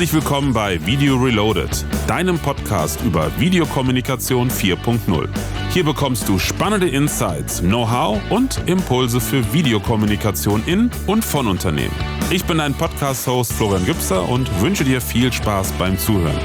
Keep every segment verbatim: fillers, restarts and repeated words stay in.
Herzlich willkommen bei Video Reloaded, deinem Podcast über Videokommunikation vier Punkt null. Hier bekommst du spannende Insights, Know-how und Impulse für Videokommunikation in und von Unternehmen. Ich bin dein Podcast-Host Florian Gübser und wünsche dir viel Spaß beim Zuhören.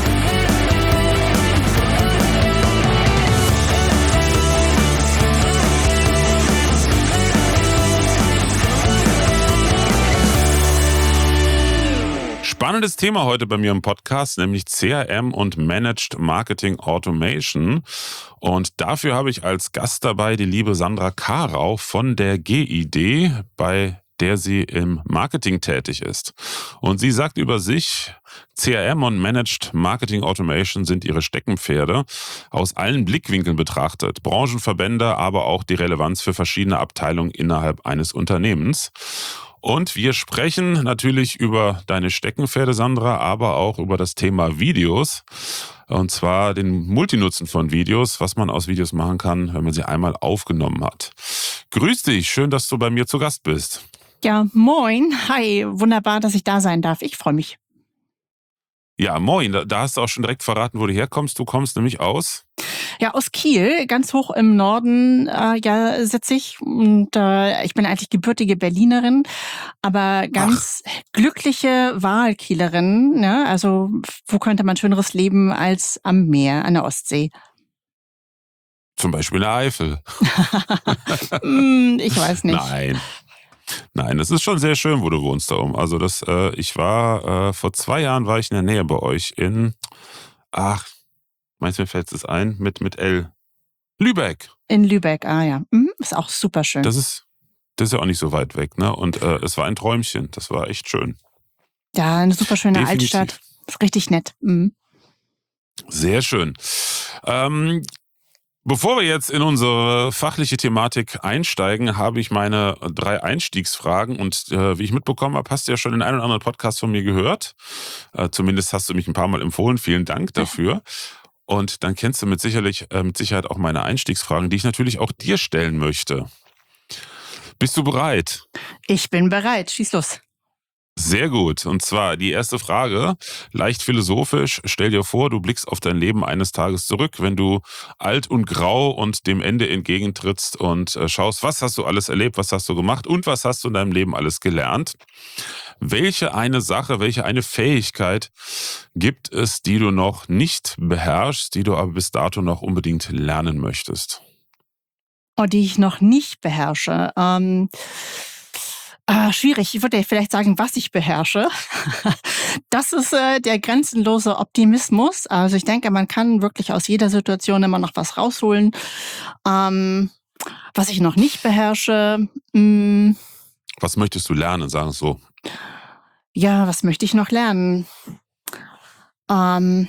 Spannendes Thema heute bei mir im Podcast, nämlich C R M und Managed Marketing Automation. Und dafür habe ich als Gast dabei die liebe Sandra Karau von der G I D, bei der sie im Marketing tätig ist. Und sie sagt über sich, C R M und Managed Marketing Automation sind ihre Steckenpferde, aus allen Blickwinkeln betrachtet, Branchenverbände, aber auch die Relevanz für verschiedene Abteilungen innerhalb eines Unternehmens. Und wir sprechen natürlich über deine Steckenpferde, Sandra, aber auch über das Thema Videos. Und zwar den Multinutzen von Videos, was man aus Videos machen kann, wenn man sie einmal aufgenommen hat. Grüß dich, schön, dass du bei mir zu Gast bist. Ja, moin. Hi, wunderbar, dass ich da sein darf. Ich freue mich. Ja, moin. Da, da hast du auch schon direkt verraten, wo du herkommst. Du kommst nämlich aus? Ja, aus Kiel, ganz hoch im Norden, äh, ja, sitze ich. Und äh, ich bin eigentlich gebürtige Berlinerin, aber ganz Ach. glückliche Wahlkielerin. Ne? Also wo könnte man schöneres leben als am Meer, an der Ostsee? Zum Beispiel in der Eifel. Ich weiß nicht. Nein. Nein, das ist schon sehr schön, wo du wohnst da oben. Also das, äh, ich war, äh, vor zwei Jahren war ich in der Nähe bei euch in, ach, meinst du, mir fällt es ein, mit, mit L. Lübeck. In Lübeck, ah ja. Mhm, ist auch super schön. Das ist, das ist ja auch nicht so weit weg, ne? Und äh, es war ein Träumchen, das war echt schön. Ja, eine super schöne Definitiv. Altstadt. Ist richtig nett. Mhm. Sehr schön. Ähm, Bevor wir jetzt in unsere fachliche Thematik einsteigen, habe ich meine drei Einstiegsfragen und äh, wie ich mitbekommen habe, hast du ja schon den einen oder anderen Podcast von mir gehört. Äh, zumindest hast du mich ein paar Mal empfohlen. Vielen Dank dafür. Und dann kennst du mit, sicherlich, äh, mit Sicherheit auch meine Einstiegsfragen, die ich natürlich auch dir stellen möchte. Bist du bereit? Ich bin bereit. Schieß los. Sehr gut. Und zwar die erste Frage, leicht philosophisch. Stell dir vor, du blickst auf dein Leben eines Tages zurück, wenn du alt und grau und dem Ende entgegentrittst und äh, schaust, was hast du alles erlebt, was hast du gemacht und was hast du in deinem Leben alles gelernt. Welche eine Sache, welche eine Fähigkeit gibt es, die du noch nicht beherrschst, die du aber bis dato noch unbedingt lernen möchtest? Oh, die ich noch nicht beherrsche. Ähm... Ah, schwierig. Ich würde vielleicht sagen, was ich beherrsche. Das ist äh, der grenzenlose Optimismus. Also ich denke, man kann wirklich aus jeder Situation immer noch was rausholen. Ähm, was ich noch nicht beherrsche. Mh, was möchtest du lernen, sagen so? Ja, was möchte ich noch lernen? Ähm,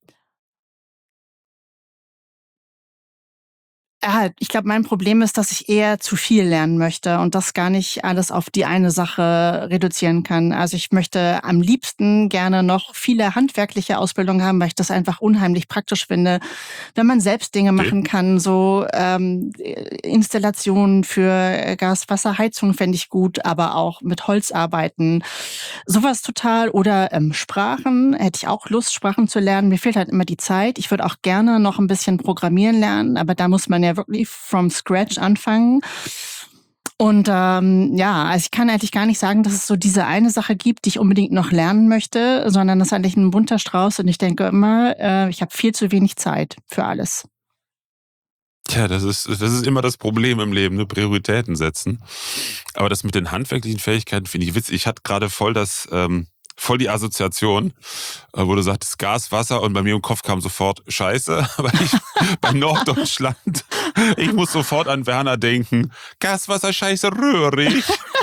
Ja, ich glaube, mein Problem ist, dass ich eher zu viel lernen möchte und das gar nicht alles auf die eine Sache reduzieren kann. Also ich möchte am liebsten gerne noch viele handwerkliche Ausbildungen haben, weil ich das einfach unheimlich praktisch finde, wenn man selbst Dinge machen kann. So ähm, Installationen für Gas, Wasser, Heizung fände ich gut, aber auch mit Holz arbeiten. Sowas total. Oder ähm, Sprachen, hätte ich auch Lust, Sprachen zu lernen. Mir fehlt halt immer die Zeit. Ich würde auch gerne noch ein bisschen programmieren lernen, aber da muss man ja wirklich from scratch anfangen. Und ähm, ja, also ich kann eigentlich gar nicht sagen, dass es so diese eine Sache gibt, die ich unbedingt noch lernen möchte, sondern das ist eigentlich ein bunter Strauß und ich denke immer, äh, ich habe viel zu wenig Zeit für alles. Tja, das ist, das ist immer das Problem im Leben, ne? Prioritäten setzen. Aber das mit den handwerklichen Fähigkeiten finde ich witzig. Ich hatte gerade voll das... Ähm Voll die Assoziation, wo du sagtest Gas, Wasser und bei mir im Kopf kam sofort Scheiße, weil ich bei Norddeutschland, ich muss sofort an Werner denken. Gas, Wasser, Scheiße, rührig.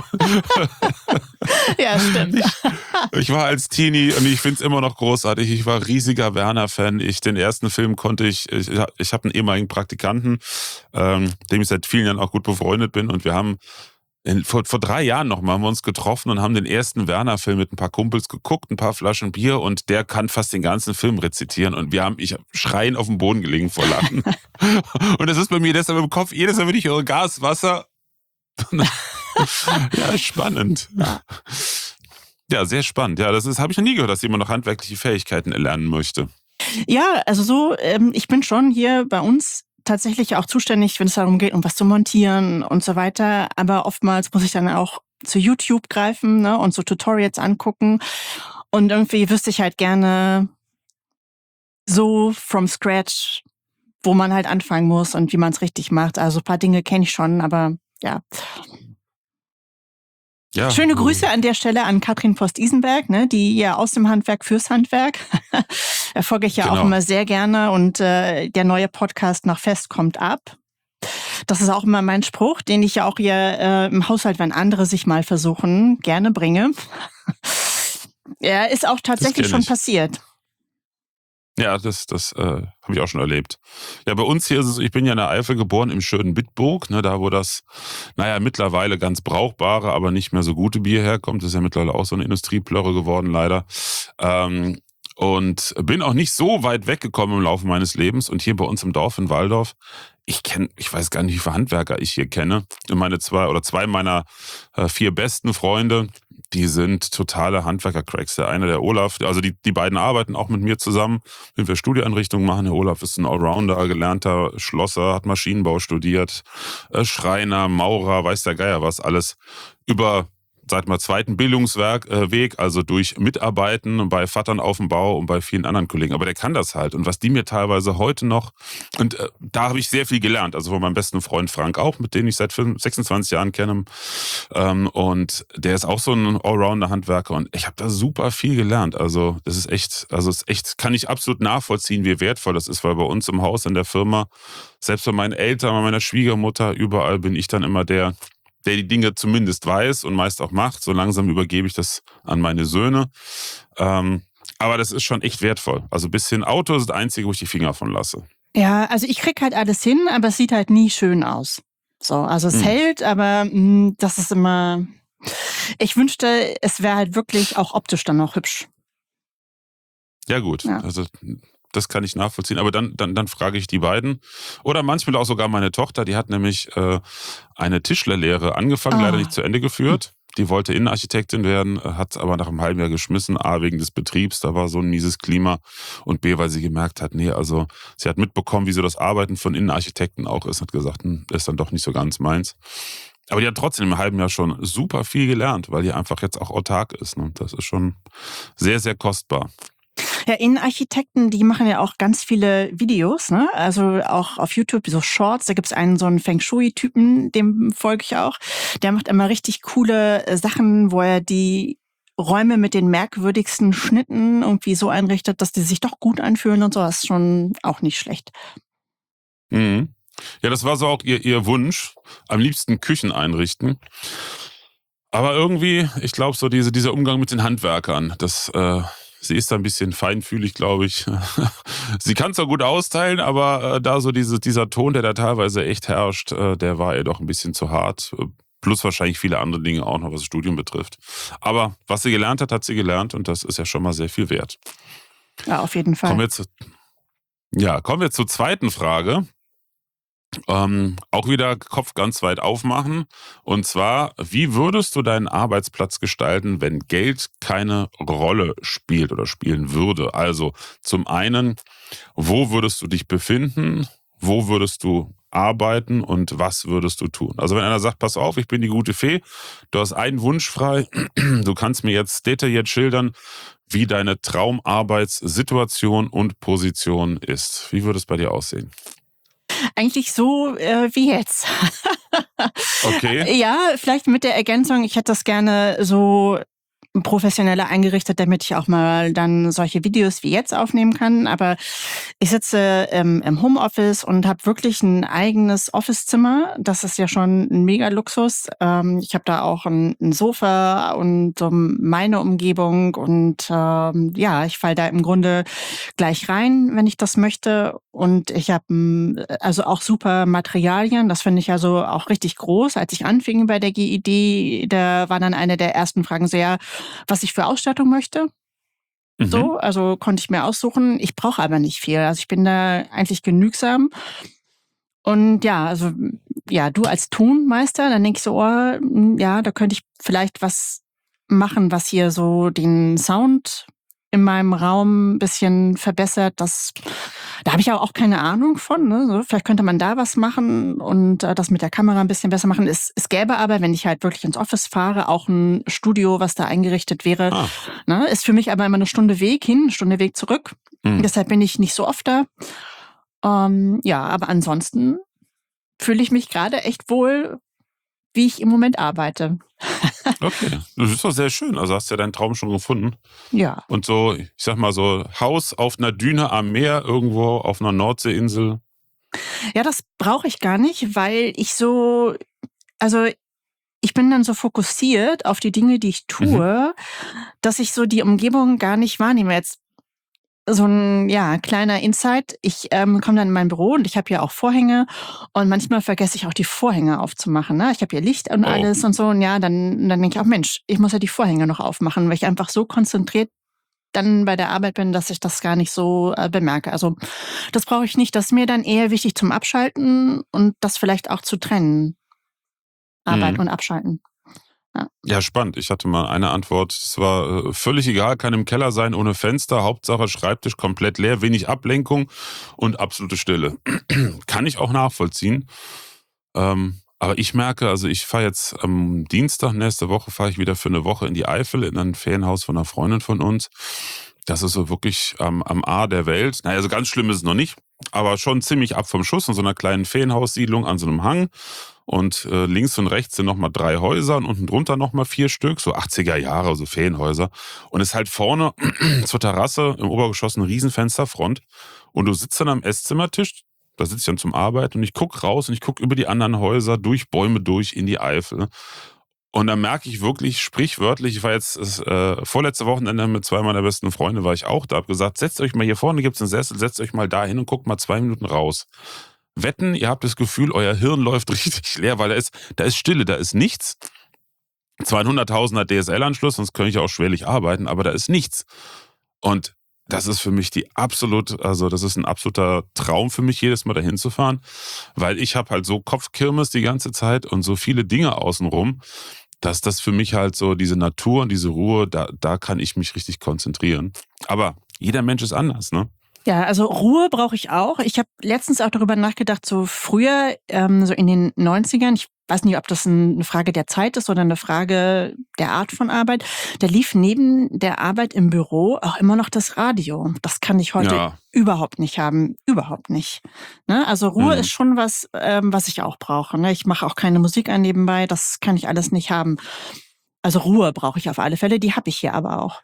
Ja, stimmt. Ich, ich war als Teenie und ich finde es immer noch großartig. Ich war riesiger Werner-Fan. Ich, den ersten Film konnte ich, ich, ich habe einen ehemaligen Praktikanten, ähm, dem ich seit vielen Jahren auch gut befreundet bin und wir haben In, vor, vor drei Jahren noch mal haben wir uns getroffen und haben den ersten Werner-Film mit ein paar Kumpels geguckt, ein paar Flaschen Bier und der kann fast den ganzen Film rezitieren und wir haben, ich schreien auf dem Boden gelegen vor Lachen. Und das ist bei mir deshalb im Kopf, jedes Mal, wenn ich höre Gas, Wasser. Ja, spannend. Ja, sehr spannend. Ja, das ist, habe ich noch nie gehört, dass jemand noch handwerkliche Fähigkeiten erlernen möchte. Ja, also so, ähm, ich bin schon hier bei uns tatsächlich auch zuständig, wenn es darum geht, um was zu montieren und so weiter. Aber oftmals muss ich dann auch zu YouTube greifen, ne, und so Tutorials angucken. Und irgendwie wüsste ich halt gerne so from scratch, wo man halt anfangen muss und wie man es richtig macht. Also ein paar Dinge kenne ich schon, aber ja. Ja, Schöne Grüße äh, an der Stelle an Katrin Post-Isenberg, ne, die ja aus dem Handwerk fürs Handwerk. Da folge ich ja auch genau. immer sehr gerne und äh, der neue Podcast nach Fest kommt ab. Das ist auch immer mein Spruch, den ich ja auch hier äh, im Haushalt, wenn andere sich mal versuchen, gerne bringe. Ja, ist auch Das tatsächlich kenne schon ich. passiert. Ja, das, das äh, habe ich auch schon erlebt. Ja, bei uns hier ist es, ich bin ja in der Eifel geboren, im schönen Bitburg, ne, da wo das, naja, mittlerweile ganz brauchbare, aber nicht mehr so gute Bier herkommt. Das ist ja mittlerweile auch so eine Industrieplörre geworden, leider. Ähm, und bin auch nicht so weit weggekommen im Laufe meines Lebens. Und hier bei uns im Dorf in Walldorf, ich kenne, ich weiß gar nicht, wie viele Handwerker ich hier kenne. Und meine zwei oder zwei meiner äh, vier besten Freunde, die sind totale Handwerker-Cracks. Der eine, der Olaf, also die, die beiden arbeiten auch mit mir zusammen, wenn wir Studieeinrichtungen machen. Der Olaf ist ein Allrounder, gelernter Schlosser, hat Maschinenbau studiert, äh, Schreiner, Maurer, weiß der Geier was, alles über, sag mal, zweiten Bildungsweg, äh, Weg, also durch Mitarbeiten bei Vattern auf dem Bau und bei vielen anderen Kollegen. Aber der kann das halt. Und was die mir teilweise heute noch, und äh, da habe ich sehr viel gelernt. Also von meinem besten Freund Frank auch, mit dem ich seit sechsundzwanzig Jahren kenne. Ähm, und der ist auch so ein Allrounder-Handwerker. Und ich habe da super viel gelernt. Also das ist echt, also es ist echt, kann ich absolut nachvollziehen, wie wertvoll das ist, weil bei uns im Haus, in der Firma, selbst bei meinen Eltern, bei meiner Schwiegermutter, überall bin ich dann immer der, der die Dinge zumindest weiß und meist auch macht. So langsam übergebe ich das an meine Söhne. Ähm, aber das ist schon echt wertvoll. Also ein bisschen Auto ist das Einzige, wo ich die Finger von lasse. Ja, also ich krieg halt alles hin, aber es sieht halt nie schön aus. So, also es Hm. hält, aber mh, das ist immer. Ich wünschte, es wäre halt wirklich auch optisch dann noch hübsch. Ja gut, Ja. also das kann ich nachvollziehen. Aber dann, dann, dann frage ich die beiden. Oder manchmal auch sogar meine Tochter, die hat nämlich äh, eine Tischlerlehre angefangen, leider nicht Ah. zu Ende geführt. Die wollte Innenarchitektin werden, hat aber nach einem halben Jahr geschmissen. A, wegen des Betriebs, da war so ein mieses Klima. Und B, weil sie gemerkt hat, nee, also sie hat mitbekommen, wie so das Arbeiten von Innenarchitekten auch ist. Hat gesagt, hm, das ist dann doch nicht so ganz meins. Aber die hat trotzdem im halben Jahr schon super viel gelernt, weil die einfach jetzt auch autark ist. Ne? Das ist schon sehr, sehr kostbar. Ja, Innenarchitekten, die machen ja auch ganz viele Videos, ne? Also auch auf YouTube, so Shorts. Da gibt's einen so einen Feng Shui-Typen, dem folge ich auch. Der macht immer richtig coole äh, Sachen, wo er die Räume mit den merkwürdigsten Schnitten irgendwie so einrichtet, dass die sich doch gut anfühlen und so. Das ist schon auch nicht schlecht. Mhm. Ja, das war so auch ihr, ihr Wunsch. Am liebsten Küchen einrichten. Aber irgendwie, ich glaube, so diese, dieser Umgang mit den Handwerkern, das, äh, sie ist da ein bisschen feinfühlig, glaube ich. Sie kann zwar gut austeilen, aber äh, da so diese, dieser Ton, der da teilweise echt herrscht, äh, der war ihr doch ein bisschen zu hart. Äh, Plus wahrscheinlich viele andere Dinge auch noch, was das Studium betrifft. Aber was sie gelernt hat, hat sie gelernt und das ist ja schon mal sehr viel wert. Ja, auf jeden Kommen Fall. wir zu, ja, kommen wir zur zweiten Frage. Ähm, auch wieder Kopf ganz weit aufmachen. Und zwar, wie würdest du deinen Arbeitsplatz gestalten, wenn Geld keine Rolle spielt oder spielen würde? Also zum einen, wo würdest du dich befinden? Wo würdest du arbeiten und was würdest du tun? Also wenn einer sagt, pass auf, ich bin die gute Fee, du hast einen Wunsch frei, du kannst mir jetzt detailliert schildern, wie deine Traumarbeitssituation und Position ist. Wie würde es bei dir aussehen? Eigentlich so äh, wie jetzt. Okay. Ja, vielleicht mit der Ergänzung, ich hätte das gerne so professioneller eingerichtet, damit ich auch mal dann solche Videos wie jetzt aufnehmen kann. Aber ich sitze ähm, im Homeoffice und habe wirklich ein eigenes Officezimmer. Das ist ja schon ein mega Luxus. Ähm, ich habe da auch ein, ein Sofa und so meine Umgebung und ähm, ja, ich falle da im Grunde gleich rein, wenn ich das möchte. Und ich habe also auch super Materialien. Das finde ich also auch richtig groß. Als ich anfing bei der G I D, da war dann eine der ersten Fragen so, ja, was ich für Ausstattung möchte. Mhm. So, also konnte ich mir aussuchen. Ich brauche aber nicht viel. Also ich bin da eigentlich genügsam. Und ja, also ja, du als Tonmeister, dann denke ich so, oh, ja, da könnte ich vielleicht was machen, was hier so den Sound in meinem Raum ein bisschen verbessert. Das, da habe ich aber auch keine Ahnung von. Ne? So, vielleicht könnte man da was machen und äh, das mit der Kamera ein bisschen besser machen. Es, es gäbe aber, wenn ich halt wirklich ins Office fahre, auch ein Studio, was da eingerichtet wäre. Ah. Ne? Ist für mich aber immer eine Stunde Weg hin, eine Stunde Weg zurück. Mhm. Deshalb bin ich nicht so oft da. Ähm, ja, aber ansonsten fühle ich mich gerade echt wohl, wie ich im Moment arbeite. Okay, das ist doch sehr schön. Also hast du ja deinen Traum schon gefunden. Ja. Und so, ich sag mal so, Haus auf einer Düne am Meer, irgendwo auf einer Nordseeinsel. Ja, das brauche ich gar nicht, weil ich so, also ich bin dann so fokussiert auf die Dinge, die ich tue, mhm. dass ich so die Umgebung gar nicht wahrnehme. Jetzt so ein ja, kleiner Insight. Ich ähm, komme dann in mein Büro und ich habe ja auch Vorhänge und manchmal vergesse ich auch die Vorhänge aufzumachen. Ne? Ich habe hier Licht und Oh. alles und so. Und ja, dann, dann denke ich auch, Mensch, ich muss ja die Vorhänge noch aufmachen, weil ich einfach so konzentriert dann bei der Arbeit bin, dass ich das gar nicht so äh, bemerke. Also das brauche ich nicht. Das ist mir dann eher wichtig zum Abschalten und das vielleicht auch zu trennen. Arbeit Mhm. und Abschalten. Ja. Ja, spannend. Ich hatte mal eine Antwort. Es war äh, völlig egal, kann im Keller sein, ohne Fenster. Hauptsache Schreibtisch komplett leer, wenig Ablenkung und absolute Stille. Kann ich auch nachvollziehen. Ähm, aber ich merke, also ich fahre jetzt am Dienstag, nächste Woche fahre ich wieder für eine Woche in die Eifel, in ein Ferienhaus von einer Freundin von uns. Das ist so wirklich ähm, am A der Welt. Naja, so ganz schlimm ist es noch nicht, aber schon ziemlich ab vom Schuss in so einer kleinen Ferienhaussiedlung an so einem Hang. Und äh, links und rechts sind nochmal drei Häuser und unten drunter nochmal vier Stück, so achtziger Jahre, so Ferienhäuser. Und es ist halt vorne zur Terrasse im Obergeschoss eine riesen Fensterfront. Und du sitzt dann am Esszimmertisch, da sitze ich dann zum Arbeiten und ich gucke raus und ich gucke über die anderen Häuser, durch Bäume durch in die Eifel. Und da merke ich wirklich sprichwörtlich, ich war jetzt äh, vorletzte Wochenende mit zwei meiner besten Freunde, war ich auch da, habe gesagt, setzt euch mal hier vorne, gibt's einen Sessel, setzt euch mal da hin und guckt mal zwei Minuten raus. Wetten, ihr habt das Gefühl, euer Hirn läuft richtig leer, weil da ist, da ist Stille, da ist nichts. Zwar ein hunderttausender D S L-Anschluss, sonst könnte ich auch schwerlich arbeiten, aber da ist nichts. Und das ist für mich die absolut, also das ist ein absoluter Traum für mich, jedes Mal dahin zu fahren, weil ich habe halt so Kopfkirmes die ganze Zeit und so viele Dinge außenrum, dass das für mich halt so diese Natur und diese Ruhe, da, da kann ich mich richtig konzentrieren. Aber jeder Mensch ist anders, ne? Ja, also Ruhe brauche ich auch. Ich habe letztens auch darüber nachgedacht, so früher, ähm, so in den neunzigern, ich weiß nicht, ob das eine Frage der Zeit ist oder eine Frage der Art von Arbeit, da lief neben der Arbeit im Büro auch immer noch das Radio. Das kann ich heute Ja. überhaupt nicht haben, überhaupt nicht. Ne? Also Ruhe Mhm. ist schon was, ähm, was ich auch brauche. Ne? Ich mache auch keine Musik an nebenbei, das kann ich alles nicht haben. Also Ruhe brauche ich auf alle Fälle, die habe ich hier aber auch.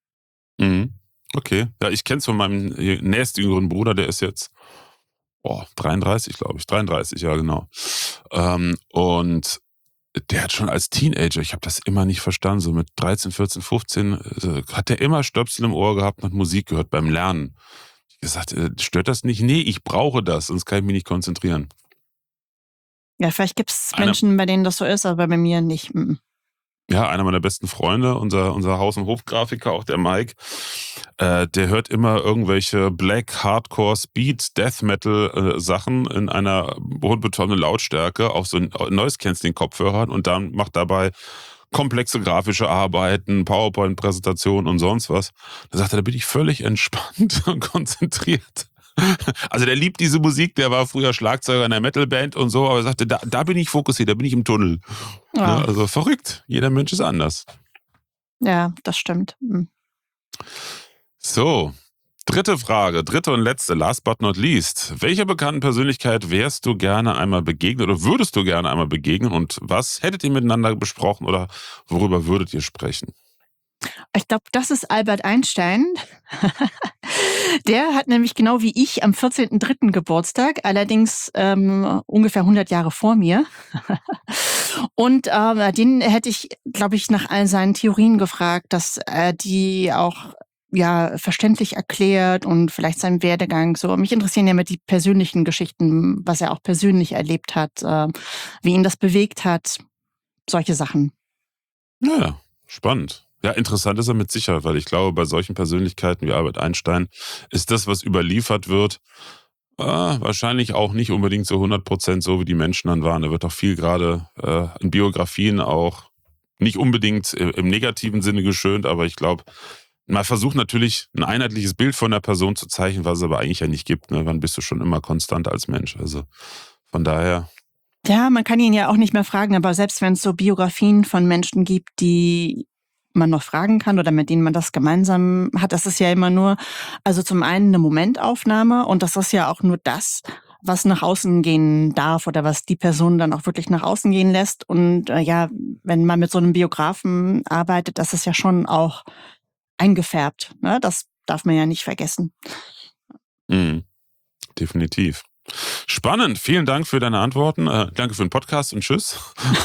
Mhm. Okay. Ja, ich kenne es von meinem nächstjüngeren Bruder, der ist jetzt oh, dreiunddreißig, glaube ich. dreiunddreißig, ja genau. Ähm, und der hat schon als Teenager, ich habe das immer nicht verstanden, so mit dreizehn, vierzehn, fünfzehn, äh, hat der immer Stöpsel im Ohr gehabt und hat Musik gehört beim Lernen. Ich gesagt, äh, stört das nicht? Nee, ich brauche das, sonst kann ich mich nicht konzentrieren. Ja, vielleicht gibt es Einer, Menschen, bei denen das so ist, aber bei mir nicht. Mm. ja, einer meiner besten Freunde, unser, unser Haus- und Hofgrafiker, auch der Mike, äh, der hört immer irgendwelche Black, Hardcore, Speed, Death Metal äh, Sachen in einer bodenbetonnenen Lautstärke auf so ein Noise-Canceling-Kopfhörern und dann macht dabei komplexe grafische Arbeiten, PowerPoint-Präsentationen und sonst was. Da sagt er, da bin ich völlig entspannt und konzentriert. Also der liebt diese Musik, der war früher Schlagzeuger in einer Metalband und so, aber er sagte, da, da bin ich fokussiert, da bin ich im Tunnel. Ja. Ne? Also verrückt, jeder Mensch ist anders. Ja, das stimmt. Mm. So, dritte Frage, dritte und letzte, last but not least. Welcher bekannten Persönlichkeit wärst du gerne einmal begegnet oder würdest du gerne einmal begegnen und was hättet ihr miteinander besprochen oder worüber würdet ihr sprechen? Ich glaube, das ist Albert Einstein. Der hat nämlich genau wie ich am vierzehnten dritten Geburtstag, allerdings ähm, ungefähr hundert Jahre vor mir. Und äh, den hätte ich, glaube ich, nach all seinen Theorien gefragt, dass er die auch ja verständlich erklärt und vielleicht seinen Werdegang. So, mich interessieren ja immer die persönlichen Geschichten, was er auch persönlich erlebt hat, äh, wie ihn das bewegt hat, solche Sachen. Ja, spannend. Ja, interessant ist er mit Sicherheit, weil ich glaube, bei solchen Persönlichkeiten wie Albert Einstein ist das, was überliefert wird, äh, wahrscheinlich auch nicht unbedingt so hundert Prozent so, wie die Menschen dann waren. Da wird auch viel gerade äh, in Biografien auch nicht unbedingt im negativen Sinne geschönt, aber ich glaube, man versucht natürlich ein einheitliches Bild von der Person zu zeichnen, was es aber eigentlich ja nicht gibt. Ne? Wann bist du schon immer konstant als Mensch? Also von daher. Ja, man kann ihn ja auch nicht mehr fragen, aber selbst wenn es so Biografien von Menschen gibt, die man noch fragen kann oder mit denen man das gemeinsam hat, das ist ja immer nur, also zum einen eine Momentaufnahme und das ist ja auch nur das, was nach außen gehen darf oder was die Person dann auch wirklich nach außen gehen lässt. Und äh, ja, wenn man mit so einem Biografen arbeitet, das ist ja schon auch eingefärbt. Ne? Das darf man ja nicht vergessen. Mhm. Definitiv. Spannend. Vielen Dank für deine Antworten. Äh, danke für den Podcast und tschüss.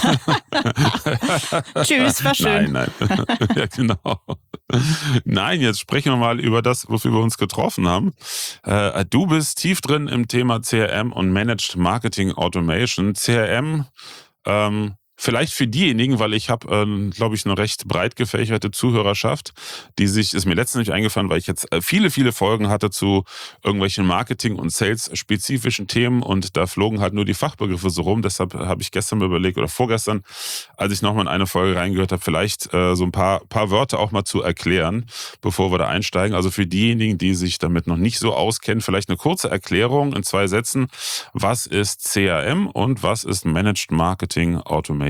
Tschüss, war schön. Nein, nein. Ja, genau. Nein, jetzt sprechen wir mal über das, wofür wir uns getroffen haben. Äh, du bist tief drin im Thema C R M und Managed Marketing Automation. C R M, ähm, vielleicht für diejenigen, weil ich habe, ähm, glaube ich, eine recht breit gefächerte Zuhörerschaft, die sich, ist mir letztens nicht eingefallen, weil ich jetzt viele, viele Folgen hatte zu irgendwelchen Marketing- und Sales-spezifischen Themen und da flogen halt nur die Fachbegriffe so rum. Deshalb habe ich gestern mal überlegt oder vorgestern, als ich nochmal in eine Folge reingehört habe, vielleicht äh, so ein paar, paar Wörter auch mal zu erklären, bevor wir da einsteigen. Also für diejenigen, die sich damit noch nicht so auskennen, vielleicht eine kurze Erklärung in zwei Sätzen. Was ist C R M und was ist Managed Marketing Automation?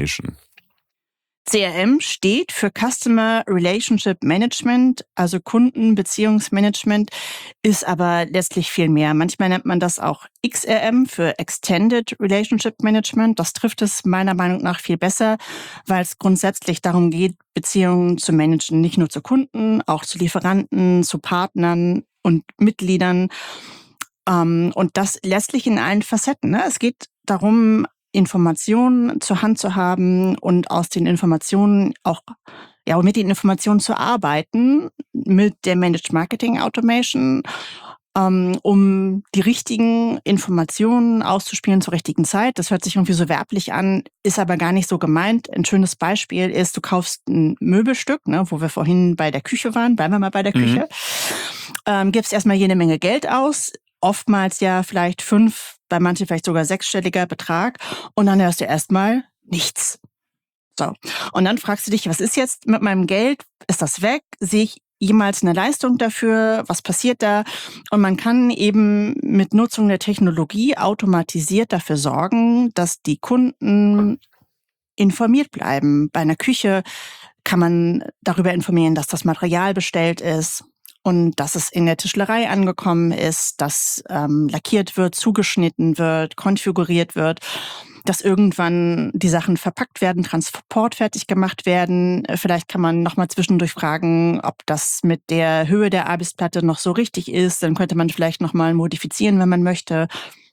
C R M steht für Customer Relationship Management, also Kundenbeziehungsmanagement, ist aber letztlich viel mehr. Manchmal nennt man das auch X R M für Extended Relationship Management. Das trifft es meiner Meinung nach viel besser, weil es grundsätzlich darum geht, Beziehungen zu managen, nicht nur zu Kunden, auch zu Lieferanten, zu Partnern und Mitgliedern. Und das letztlich in allen Facetten. Es geht darum, Informationen zur Hand zu haben und aus den Informationen auch, ja, mit den Informationen zu arbeiten, mit der Managed Marketing Automation, ähm, um die richtigen Informationen auszuspielen zur richtigen Zeit. Das hört sich irgendwie so werblich an, ist aber gar nicht so gemeint. Ein schönes Beispiel ist, du kaufst ein Möbelstück, ne, wo wir vorhin bei der Küche waren, bleiben wir mal bei der Küche, mhm. ähm, gibst erstmal jede Menge Geld aus, oftmals ja vielleicht fünf, bei manchen vielleicht sogar sechsstelliger Betrag und dann hörst du erstmal nichts. So. Und dann fragst du dich, was ist jetzt mit meinem Geld? Ist das weg? Sehe ich jemals eine Leistung dafür? Was passiert da? Und man kann eben mit Nutzung der Technologie automatisiert dafür sorgen, dass die Kunden informiert bleiben. Bei einer Küche kann man darüber informieren, dass das Material bestellt ist und dass es in der Tischlerei angekommen ist, dass ähm, lackiert wird, zugeschnitten wird, konfiguriert wird, dass irgendwann die Sachen verpackt werden, transportfertig gemacht werden. Vielleicht kann man nochmal zwischendurch fragen, ob das mit der Höhe der Arbeitsplatte noch so richtig ist. Dann könnte man vielleicht nochmal modifizieren, wenn man möchte.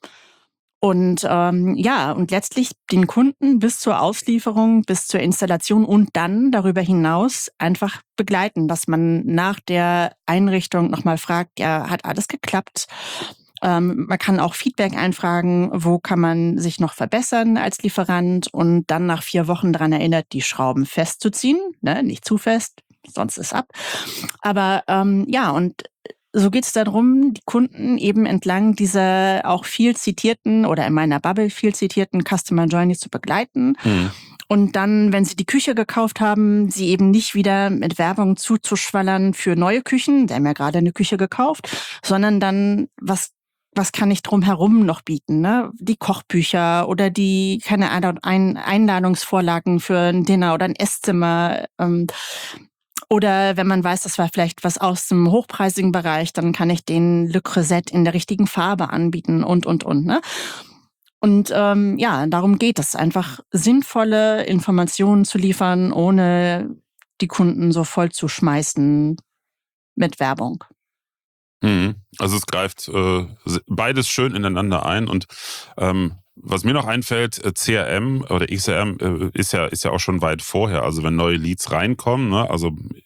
Und ähm, ja, und letztlich den Kunden bis zur Auslieferung, bis zur Installation und dann darüber hinaus einfach begleiten, dass man nach der Einrichtung nochmal fragt, ja, hat alles geklappt? Ähm, man kann auch Feedback einfragen, wo kann man sich noch verbessern als Lieferant und dann nach vier Wochen daran erinnert, die Schrauben festzuziehen, ne? Nicht zu fest, sonst ist ab. Aber ähm, ja, und so geht es darum, die Kunden eben entlang dieser auch viel zitierten oder in meiner Bubble viel zitierten Customer Journey zu begleiten. Mhm. Und dann, wenn sie die Küche gekauft haben, sie eben nicht wieder mit Werbung zuzuschwallern für neue Küchen, sie haben ja gerade eine Küche gekauft, sondern dann, was was kann ich drumherum noch bieten, ne? Die Kochbücher oder die, keine Ahnung, Einladungsvorlagen für ein Dinner oder ein Esszimmer. Ähm, Oder wenn man weiß, das war vielleicht was aus dem hochpreisigen Bereich, dann kann ich den Le Creuset in der richtigen Farbe anbieten und, und, und. Ne? Und ähm, ja, darum geht es, einfach sinnvolle Informationen zu liefern, ohne die Kunden so voll zu schmeißen mit Werbung. Mhm. Also es greift äh, beides schön ineinander ein und ähm, was mir noch einfällt, C R M oder X R M ist ja, ist ja auch schon weit vorher. Also wenn neue Leads reinkommen, ne, also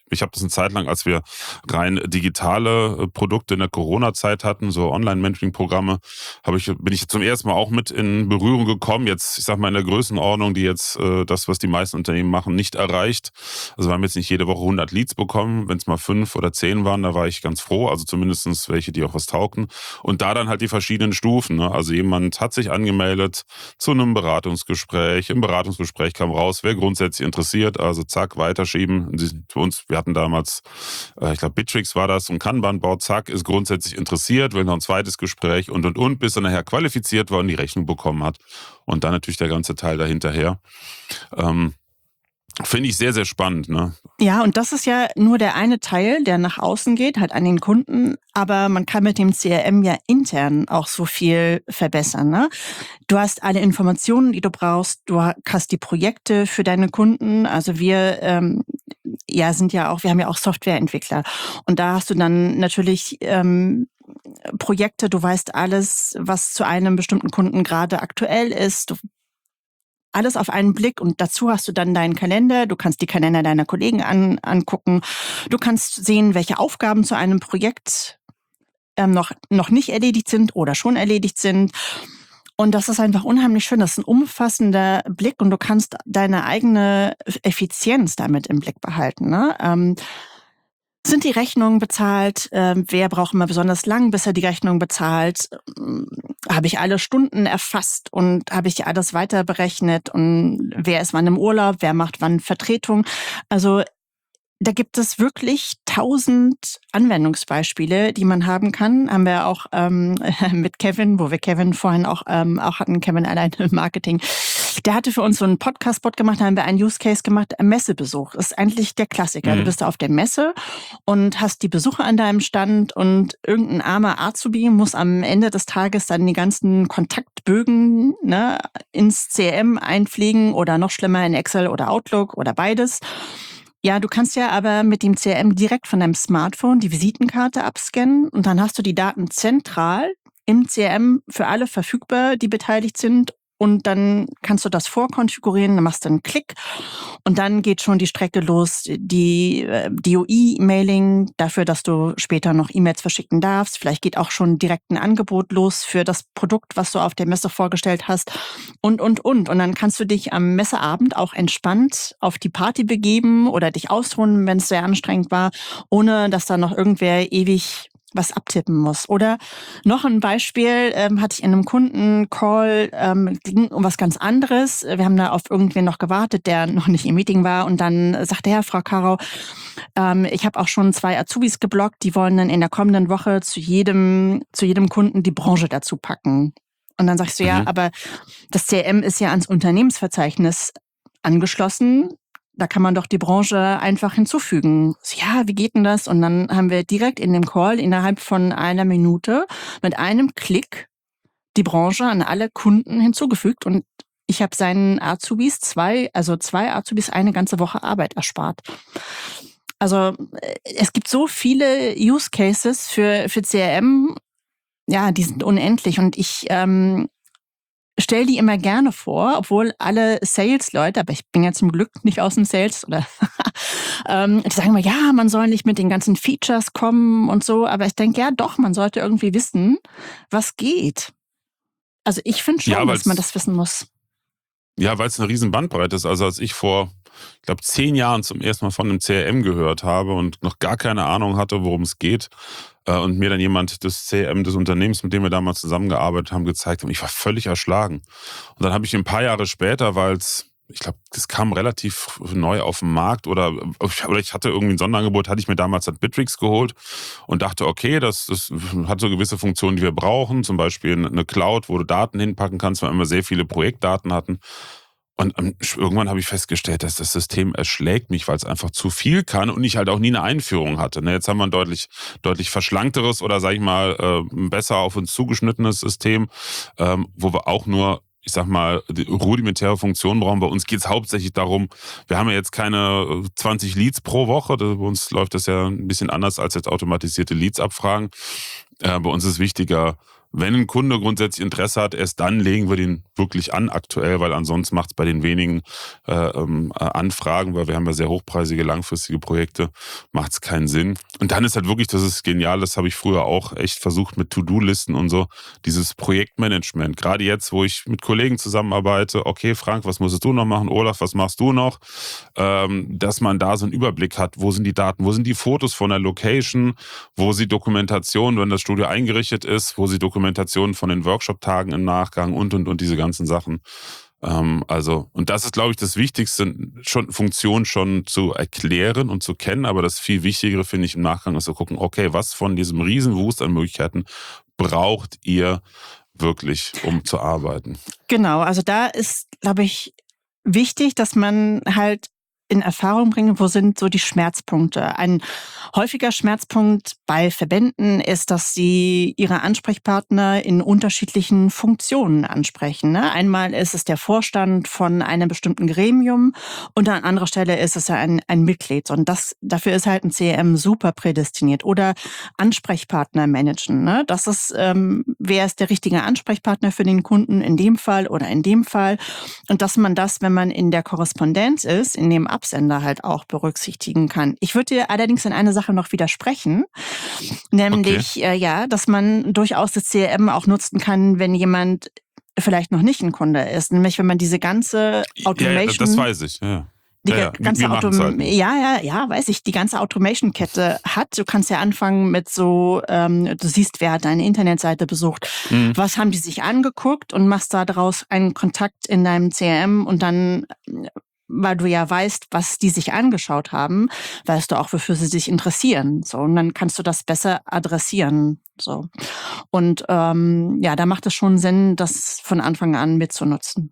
Ich habe das eine Zeit lang, als wir rein digitale Produkte in der Corona-Zeit hatten, so Online-Mentoring-Programme, habe ich, bin ich zum ersten Mal auch mit in Berührung gekommen. Jetzt, ich sag mal, in der Größenordnung, die jetzt äh, das, was die meisten Unternehmen machen, nicht erreicht. Also wir haben jetzt nicht jede Woche hundert Leads bekommen. Wenn es mal fünf oder zehn waren, da war ich ganz froh. Also zumindest welche, die auch was taugten. Und da dann halt die verschiedenen Stufen. Ne? Also jemand hat sich angemeldet zu einem Beratungsgespräch. Im Beratungsgespräch kam raus, wer grundsätzlich interessiert. Also zack, weiterschieben. Für uns, wir hatten damals, äh, ich glaube, Bitrix war das, ein Kanban-Board, zack, ist grundsätzlich interessiert, will noch ein zweites Gespräch und, und, und, bis er nachher qualifiziert war und die Rechnung bekommen hat. Und dann natürlich der ganze Teil dahinterher. Ähm, Finde ich sehr, sehr spannend. Ne? Ja, und das ist ja nur der eine Teil, der nach außen geht, halt an den Kunden. Aber man kann mit dem C R M ja intern auch so viel verbessern. Ne? Du hast alle Informationen, die du brauchst. Du hast die Projekte für deine Kunden. Also wir ähm, ja sind ja auch, wir haben ja auch Softwareentwickler. Und da hast du dann natürlich ähm, Projekte. Du weißt alles, was zu einem bestimmten Kunden gerade aktuell ist. Du Alles auf einen Blick und dazu hast du dann deinen Kalender. Du kannst die Kalender deiner Kollegen an, angucken. Du kannst sehen, welche Aufgaben zu einem Projekt ähm, noch, noch nicht erledigt sind oder schon erledigt sind. Und das ist einfach unheimlich schön. Das ist ein umfassender Blick und du kannst deine eigene Effizienz damit im Blick behalten. Ne? Ähm, Sind die Rechnungen bezahlt? Ähm, wer braucht immer besonders lang, bis er die Rechnung bezahlt? Ähm, habe ich alle Stunden erfasst und habe ich alles weiter berechnet? Und wer ist wann im Urlaub? Wer macht wann Vertretung? Also da gibt es wirklich tausend Anwendungsbeispiele, die man haben kann. Haben wir auch ähm, mit Kevin, wo wir Kevin vorhin auch, ähm, auch hatten, Kevin allein im Marketing. Der hatte für uns so einen Podcast-Bot gemacht, da haben wir einen Use Case gemacht, Messebesuch. Das ist eigentlich der Klassiker. Mhm. Du bist da auf der Messe und hast die Besucher an deinem Stand und irgendein armer Azubi muss am Ende des Tages dann die ganzen Kontaktbögen ne, ins C R M einpflegen oder noch schlimmer in Excel oder Outlook oder beides. Ja, du kannst ja aber mit dem C R M direkt von deinem Smartphone die Visitenkarte abscannen und dann hast du die Daten zentral im C R M für alle verfügbar, die beteiligt sind. Und dann kannst du das vorkonfigurieren, dann machst du einen Klick und dann geht schon die Strecke los, die D O E-Mailing dafür, dass du später noch E-Mails verschicken darfst. Vielleicht geht auch schon direkt ein Angebot los für das Produkt, was du auf der Messe vorgestellt hast und, und, und. Und dann kannst du dich am Messeabend auch entspannt auf die Party begeben oder dich ausruhen, wenn es sehr anstrengend war, ohne dass da noch irgendwer ewig was abtippen muss. Oder noch ein Beispiel, ähm, hatte ich in einem Kundencall, ähm, ging um was ganz anderes. Wir haben da auf irgendwen noch gewartet, der noch nicht im Meeting war. Und dann sagte er, Frau Karau, ähm, ich habe auch schon zwei Azubis geblockt, die wollen dann in der kommenden Woche zu jedem, zu jedem Kunden die Branche dazu packen. Und dann sagst du, mhm. ja, aber das C R M ist ja ans Unternehmensverzeichnis angeschlossen. Da kann man doch die Branche einfach hinzufügen. Ja, wie geht denn das? Und dann haben wir direkt in dem Call innerhalb von einer Minute mit einem Klick die Branche an alle Kunden hinzugefügt. Und ich habe seinen Azubis zwei, also zwei Azubis eine ganze Woche Arbeit erspart. Also es gibt so viele Use Cases für, für C R M. Ja, die sind unendlich. Und ich ähm, stell die immer gerne vor, obwohl alle Sales-Leute, aber ich bin ja zum Glück nicht aus dem Sales, oder ähm, die sagen immer, ja, man soll nicht mit den ganzen Features kommen und so, aber ich denke, ja doch, man sollte irgendwie wissen, was geht. Also ich finde schon, ja, dass man das wissen muss. Ja, weil es eine riesen Bandbreite ist. Also als ich vor, ich glaube, zehn Jahren zum ersten Mal von einem C R M gehört habe und noch gar keine Ahnung hatte, worum es geht, äh, und mir dann jemand das C R M des Unternehmens, mit dem wir damals zusammengearbeitet haben, gezeigt hat, und ich war völlig erschlagen. Und dann habe ich ein paar Jahre später, weil es, ich glaube, das kam relativ neu auf den Markt oder, oder ich hatte irgendwie ein Sonderangebot, hatte ich mir damals halt Bitrix geholt und dachte, okay, das, das hat so gewisse Funktionen, die wir brauchen, zum Beispiel eine Cloud, wo du Daten hinpacken kannst, weil wir immer sehr viele Projektdaten hatten. Und irgendwann habe ich festgestellt, dass das System erschlägt mich, weil es einfach zu viel kann und ich halt auch nie eine Einführung hatte. Jetzt haben wir ein deutlich, deutlich verschlankteres oder, sag ich mal, besser auf uns zugeschnittenes System, wo wir auch nur, ich sag mal, die rudimentäre Funktionen brauchen. Bei uns geht es hauptsächlich darum, wir haben ja jetzt keine zwanzig Leads pro Woche. Bei uns läuft das ja ein bisschen anders als jetzt automatisierte Leads abfragen. Bei uns ist wichtiger, wenn ein Kunde grundsätzlich Interesse hat, erst dann legen wir den wirklich an aktuell, weil ansonsten macht es bei den wenigen äh, ähm, Anfragen, weil wir haben ja sehr hochpreisige, langfristige Projekte, macht es keinen Sinn. Und dann ist halt wirklich, das ist genial, das habe ich früher auch echt versucht mit To-Do-Listen und so, dieses Projektmanagement. Gerade jetzt, wo ich mit Kollegen zusammenarbeite, okay Frank, was musstest du noch machen? Olaf, was machst du noch? Ähm, dass man da so einen Überblick hat, wo sind die Daten, wo sind die Fotos von der Location, wo sie Dokumentation, wenn das Studio eingerichtet ist, wo sie Dokumentation Dokumentation von den Workshop-Tagen im Nachgang und, und, und diese ganzen Sachen. Ähm, also, und das ist, glaube ich, das Wichtigste, schon Funktion schon zu erklären und zu kennen, aber das viel Wichtigere, finde ich, im Nachgang ist zu gucken, okay, was von diesem Riesenwust an Möglichkeiten braucht ihr wirklich, um zu arbeiten? Genau, also da ist, glaube ich, wichtig, dass man halt in Erfahrung bringen, wo sind so die Schmerzpunkte. Ein häufiger Schmerzpunkt bei Verbänden ist, dass sie ihre Ansprechpartner in unterschiedlichen Funktionen ansprechen. Ne? Einmal ist es der Vorstand von einem bestimmten Gremium und an anderer Stelle ist es ja ein, ein Mitglied. Und das, dafür ist halt ein C R M super prädestiniert. Oder Ansprechpartner managen. Ne? Das ist, ähm, wer ist der richtige Ansprechpartner für den Kunden in dem Fall oder in dem Fall. Und dass man das, wenn man in der Korrespondenz ist, in dem Absender halt auch berücksichtigen kann. Ich würde dir allerdings in eine Sache noch widersprechen, nämlich okay. äh, ja, dass man durchaus das C R M auch nutzen kann, wenn jemand vielleicht noch nicht ein Kunde ist. Nämlich wenn man diese ganze Automation... Ja, ja, das weiß ich, ja. Die ja, ja. ganze Wir Autom- halt. ja, ja, ja, weiß ich, die ganze Automation-Kette hat. Du kannst ja anfangen mit so, ähm, du siehst, wer hat deine Internetseite besucht, mhm. was haben die sich angeguckt und machst da draus einen Kontakt in deinem C R M und dann, weil du ja weißt, was die sich angeschaut haben, weißt du auch, wofür sie sich interessieren. So, und dann kannst du das besser adressieren. So. Und ähm, ja, da macht es schon Sinn, das von Anfang an mitzunutzen.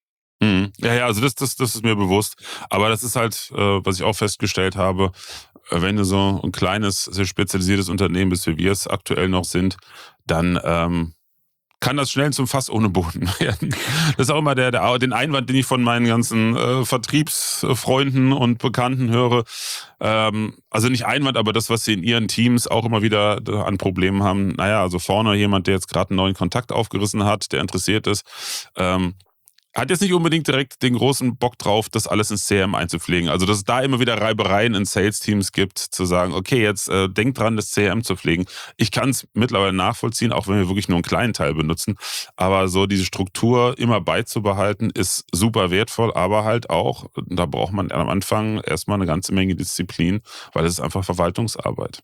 Mhm. Ja, ja, also das, das, das ist mir bewusst. Aber das ist halt, äh, was ich auch festgestellt habe, wenn du so ein kleines, sehr spezialisiertes Unternehmen bist, wie wir es aktuell noch sind, dann ähm, kann das schnell zum Fass ohne Boden werden. Das ist auch immer der, der den Einwand, den ich von meinen ganzen äh, Vertriebsfreunden und Bekannten höre. Ähm, also nicht Einwand, aber das, was sie in ihren Teams auch immer wieder an Problemen haben. Naja, also vorne jemand, der jetzt gerade einen neuen Kontakt aufgerissen hat, der interessiert ist, ähm, hat jetzt nicht unbedingt direkt den großen Bock drauf, das alles ins C R M einzupflegen. Also dass es da immer wieder Reibereien in Sales-Teams gibt, zu sagen, okay, jetzt äh, denkt dran, das C R M zu pflegen. Ich kann es mittlerweile nachvollziehen, auch wenn wir wirklich nur einen kleinen Teil benutzen. Aber so diese Struktur immer beizubehalten, ist super wertvoll, aber halt auch, da braucht man am Anfang erstmal eine ganze Menge Disziplin, weil es ist einfach Verwaltungsarbeit.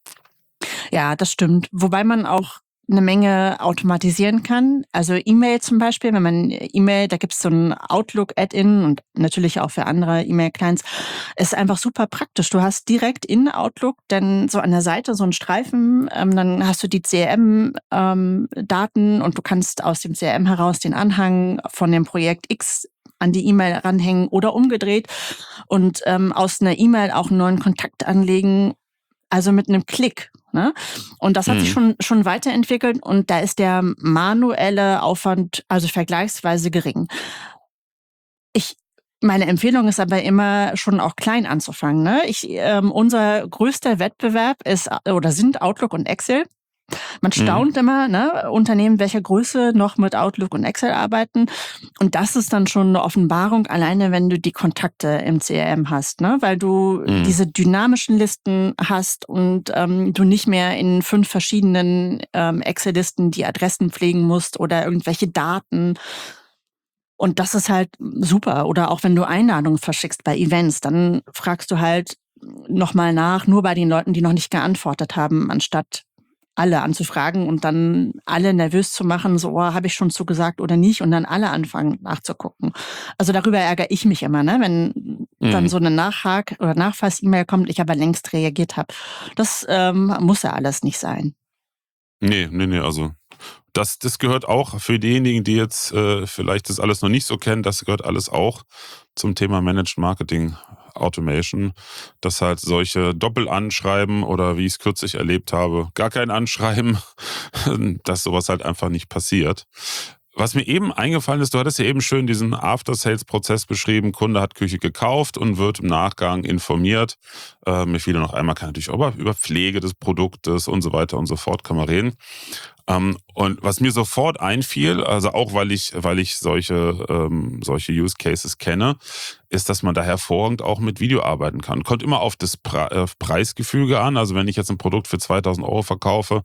Ja, das stimmt. Wobei man auch eine Menge automatisieren kann. Also E-Mail zum Beispiel, wenn man E-Mail, da gibt es so ein Outlook-Add-in und natürlich auch für andere E-Mail-Clients, ist einfach super praktisch. Du hast direkt in Outlook dann so an der Seite so einen Streifen, ähm, dann hast du die C R M-Daten ähm, und du kannst aus dem C R M heraus den Anhang von dem Projekt X an die E-Mail ranhängen oder umgedreht und ähm, aus einer E-Mail auch einen neuen Kontakt anlegen, also mit einem Klick. Ne? Und das hat mhm. sich schon, schon weiterentwickelt und da ist der manuelle Aufwand also vergleichsweise gering. Ich, meine Empfehlung ist aber immer schon auch klein anzufangen. Ne? Ich, ähm, unser größter Wettbewerb ist oder sind Outlook und Excel. Man staunt mhm. immer, ne, Unternehmen welcher Größe noch mit Outlook und Excel arbeiten. Und das ist dann schon eine Offenbarung, alleine wenn du die Kontakte im C R M hast, ne, weil du mhm. diese dynamischen Listen hast und ähm, du nicht mehr in fünf verschiedenen ähm, Excel-Listen die Adressen pflegen musst oder irgendwelche Daten. Und das ist halt super. Oder auch wenn du Einladungen verschickst bei Events, dann fragst du halt nochmal nach, nur bei den Leuten, die noch nicht geantwortet haben, anstatt alle anzufragen und dann alle nervös zu machen, so, oh, habe ich schon zugesagt oder nicht, und dann alle anfangen nachzugucken. Also darüber ärgere ich mich immer, ne, wenn mhm. dann so eine Nachhak- oder Nachfass-E-Mail kommt, ich aber längst reagiert habe. Das ähm, muss ja alles nicht sein. Nee, nee, nee, also das, das gehört auch für diejenigen, die jetzt äh, vielleicht das alles noch nicht so kennen, das gehört alles auch zum Thema Managed Marketing Automation, dass halt solche Doppelanschreiben oder wie ich es kürzlich erlebt habe, gar kein Anschreiben, dass sowas halt einfach nicht passiert. Was mir eben eingefallen ist, du hattest ja eben schön diesen After-Sales-Prozess beschrieben, Kunde hat Küche gekauft und wird im Nachgang informiert. Äh, mir fiel noch einmal, kann natürlich auch über Pflege des Produktes und so weiter und so fort kann man reden. Ähm, und was mir sofort einfiel, also auch weil ich, weil ich solche, ähm, solche Use Cases kenne, ist, dass man da hervorragend auch mit Video arbeiten kann. Kommt immer auf das Pre- äh, Preisgefüge an. Also wenn ich jetzt ein Produkt für zweitausend Euro verkaufe,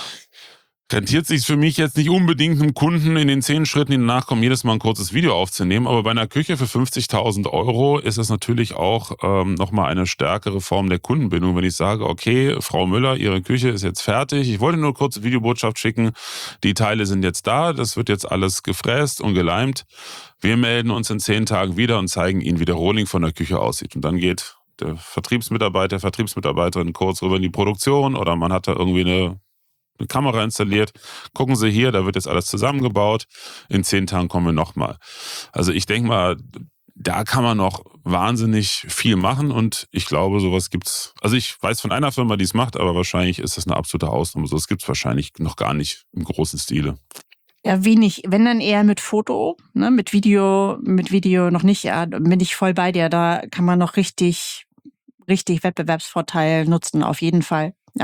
rentiert sich für mich jetzt nicht unbedingt einem Kunden in den zehn Schritten, die danach kommen, jedes Mal ein kurzes Video aufzunehmen. Aber bei einer Küche für fünfzigtausend Euro ist es natürlich auch ähm, nochmal eine stärkere Form der Kundenbindung, wenn ich sage, okay, Frau Müller, Ihre Küche ist jetzt fertig. Ich wollte nur eine kurze Videobotschaft schicken. Die Teile sind jetzt da. Das wird jetzt alles gefräst und geleimt. Wir melden uns in zehn Tagen wieder und zeigen Ihnen, wie der Rohling von der Küche aussieht. Und dann geht der Vertriebsmitarbeiter, Vertriebsmitarbeiterin kurz rüber in die Produktion oder man hat da irgendwie eine eine Kamera installiert. Gucken Sie hier, da wird jetzt alles zusammengebaut. In zehn Tagen kommen wir nochmal. Also ich denke mal, da kann man noch wahnsinnig viel machen und ich glaube, sowas gibt's. Also ich weiß von einer Firma, die es macht, aber wahrscheinlich ist das eine absolute Ausnahme. So, das gibt's wahrscheinlich noch gar nicht im großen Stile. Ja, wenig, wenn dann eher mit Foto, ne, mit Video, mit Video noch nicht, ja, bin ich voll bei dir. Da kann man noch richtig, richtig Wettbewerbsvorteil nutzen, auf jeden Fall. Ja.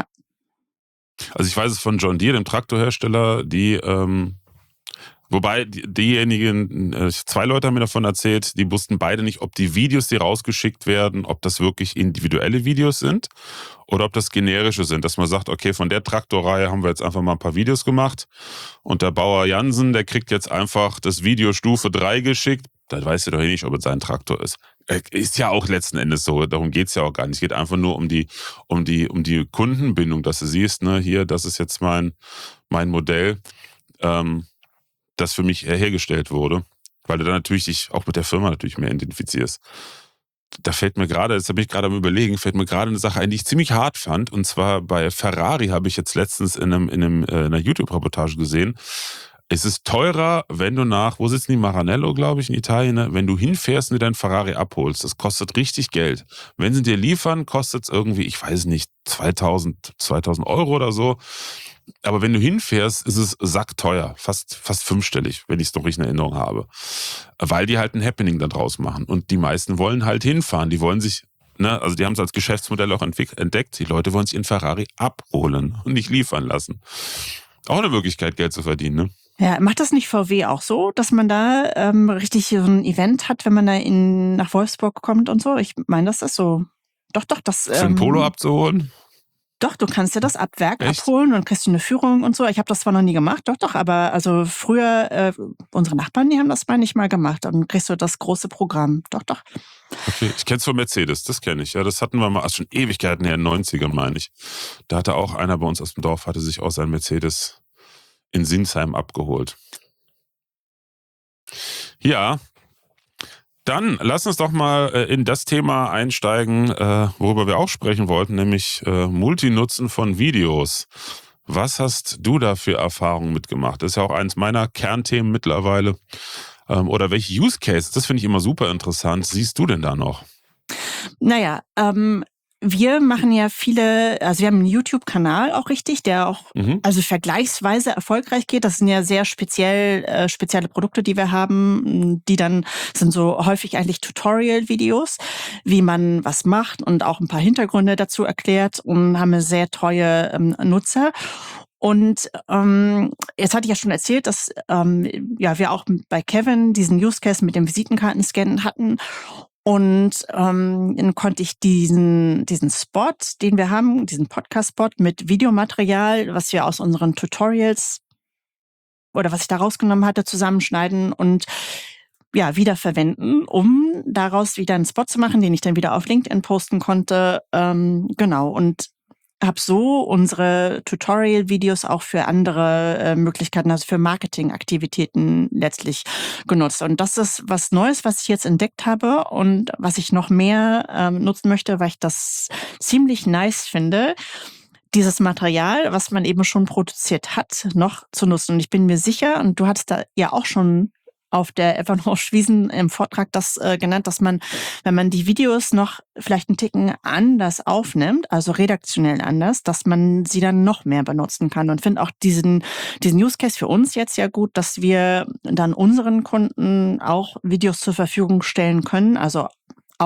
Also ich weiß es von John Deere, dem Traktorhersteller, die, ähm, wobei die, diejenigen, äh, zwei Leute haben mir davon erzählt, die wussten beide nicht, ob die Videos, die rausgeschickt werden, ob das wirklich individuelle Videos sind oder ob das generische sind, dass man sagt, okay, von der Traktorreihe haben wir jetzt einfach mal ein paar Videos gemacht und der Bauer Jansen, der kriegt jetzt einfach das Video Stufe drei geschickt, da weiß er doch eh nicht, ob es sein Traktor ist. Ist ja auch letzten Endes so, darum geht's ja auch gar nicht. Es geht einfach nur um die, um die, um die Kundenbindung, dass du siehst, ne, hier, das ist jetzt mein, mein Modell, ähm, das für mich hergestellt wurde, weil du dann natürlich dich auch mit der Firma natürlich mehr identifizierst. Da fällt mir gerade, jetzt bin ich gerade am Überlegen, fällt mir gerade eine Sache ein, die ich ziemlich hart fand. Und zwar bei Ferrari habe ich jetzt letztens in, einem, in, einem, äh, in einer YouTube-Reportage gesehen. Es ist teurer, wenn du nach, wo sitzen die, Maranello, glaube ich, in Italien, ne? Wenn du hinfährst und dir deinen Ferrari abholst. Das kostet richtig Geld. Wenn sie dir liefern, kostet es irgendwie, ich weiß nicht, zweitausend, zweitausend Euro oder so. Aber wenn du hinfährst, ist es sackteuer, fast, fast fünfstellig, wenn ich es noch richtig in Erinnerung habe. Weil die halt ein Happening da draus machen. Und die meisten wollen halt hinfahren. Die wollen sich, ne, also die haben es als Geschäftsmodell auch entdeckt. Die Leute wollen sich in Ferrari abholen und nicht liefern lassen. Auch eine Möglichkeit, Geld zu verdienen, ne? Ja, macht das nicht V W auch so, dass man da ähm, richtig so ein Event hat, wenn man da in, nach Wolfsburg kommt und so? Ich meine, das ist so. Doch, doch, das. Für ein Polo abzuholen? Doch, du kannst dir das ab Werk Echt? abholen und kriegst du eine Führung und so. Ich habe das zwar noch nie gemacht, doch, doch, aber also früher, äh, unsere Nachbarn, die haben das mal nicht mal gemacht. Dann kriegst du das große Programm. Doch, doch. Okay, ich kenn's von Mercedes, das kenne ich. Ja, das hatten wir mal, also schon Ewigkeiten her, in den neunzigern meine ich. Da hatte auch einer bei uns aus dem Dorf, hatte sich auch sein Mercedes in Sinsheim abgeholt. Ja, dann lass uns doch mal äh, in das Thema einsteigen, äh, worüber wir auch sprechen wollten, nämlich äh, Multinutzen von Videos. Was hast du da für Erfahrungen mitgemacht? Das ist ja auch eines meiner Kernthemen mittlerweile. Ähm, oder welche Use Cases, das finde ich immer super interessant, siehst du denn da noch? Naja, ähm, wir machen ja viele, also wir haben einen YouTube-Kanal auch richtig, der auch Mhm. also vergleichsweise erfolgreich geht. Das sind ja sehr speziell äh, spezielle Produkte, die wir haben, die dann sind so häufig eigentlich Tutorial-Videos, wie man was macht und auch ein paar Hintergründe dazu erklärt und haben eine sehr treue ähm, Nutzer. Und ähm, jetzt hatte ich ja schon erzählt, dass ähm, ja wir auch bei Kevin diesen Use Case mit dem Visitenkartenscannen hatten. Und ähm, dann konnte ich diesen, diesen Spot, den wir haben, diesen Podcast-Spot mit Videomaterial, was wir aus unseren Tutorials oder was ich da rausgenommen hatte, zusammenschneiden und ja, wiederverwenden, um daraus wieder einen Spot zu machen, den ich dann wieder auf LinkedIn posten konnte. Ähm, genau, und habe so unsere Tutorial-Videos auch für andere äh, Möglichkeiten, also für Marketingaktivitäten letztlich genutzt. Und das ist was Neues, was ich jetzt entdeckt habe und was ich noch mehr ähm, nutzen möchte, weil ich das ziemlich nice finde, dieses Material, was man eben schon produziert hat, noch zu nutzen. Und ich bin mir sicher, und du hattest da ja auch schon auf der Evanhosch-Wiesen im Vortrag das äh, genannt, dass man, wenn man die Videos noch vielleicht einen Ticken anders aufnimmt, also redaktionell anders, dass man sie dann noch mehr benutzen kann. Und finde auch diesen, diesen Use Case für uns jetzt ja gut, dass wir dann unseren Kunden auch Videos zur Verfügung stellen können, also auch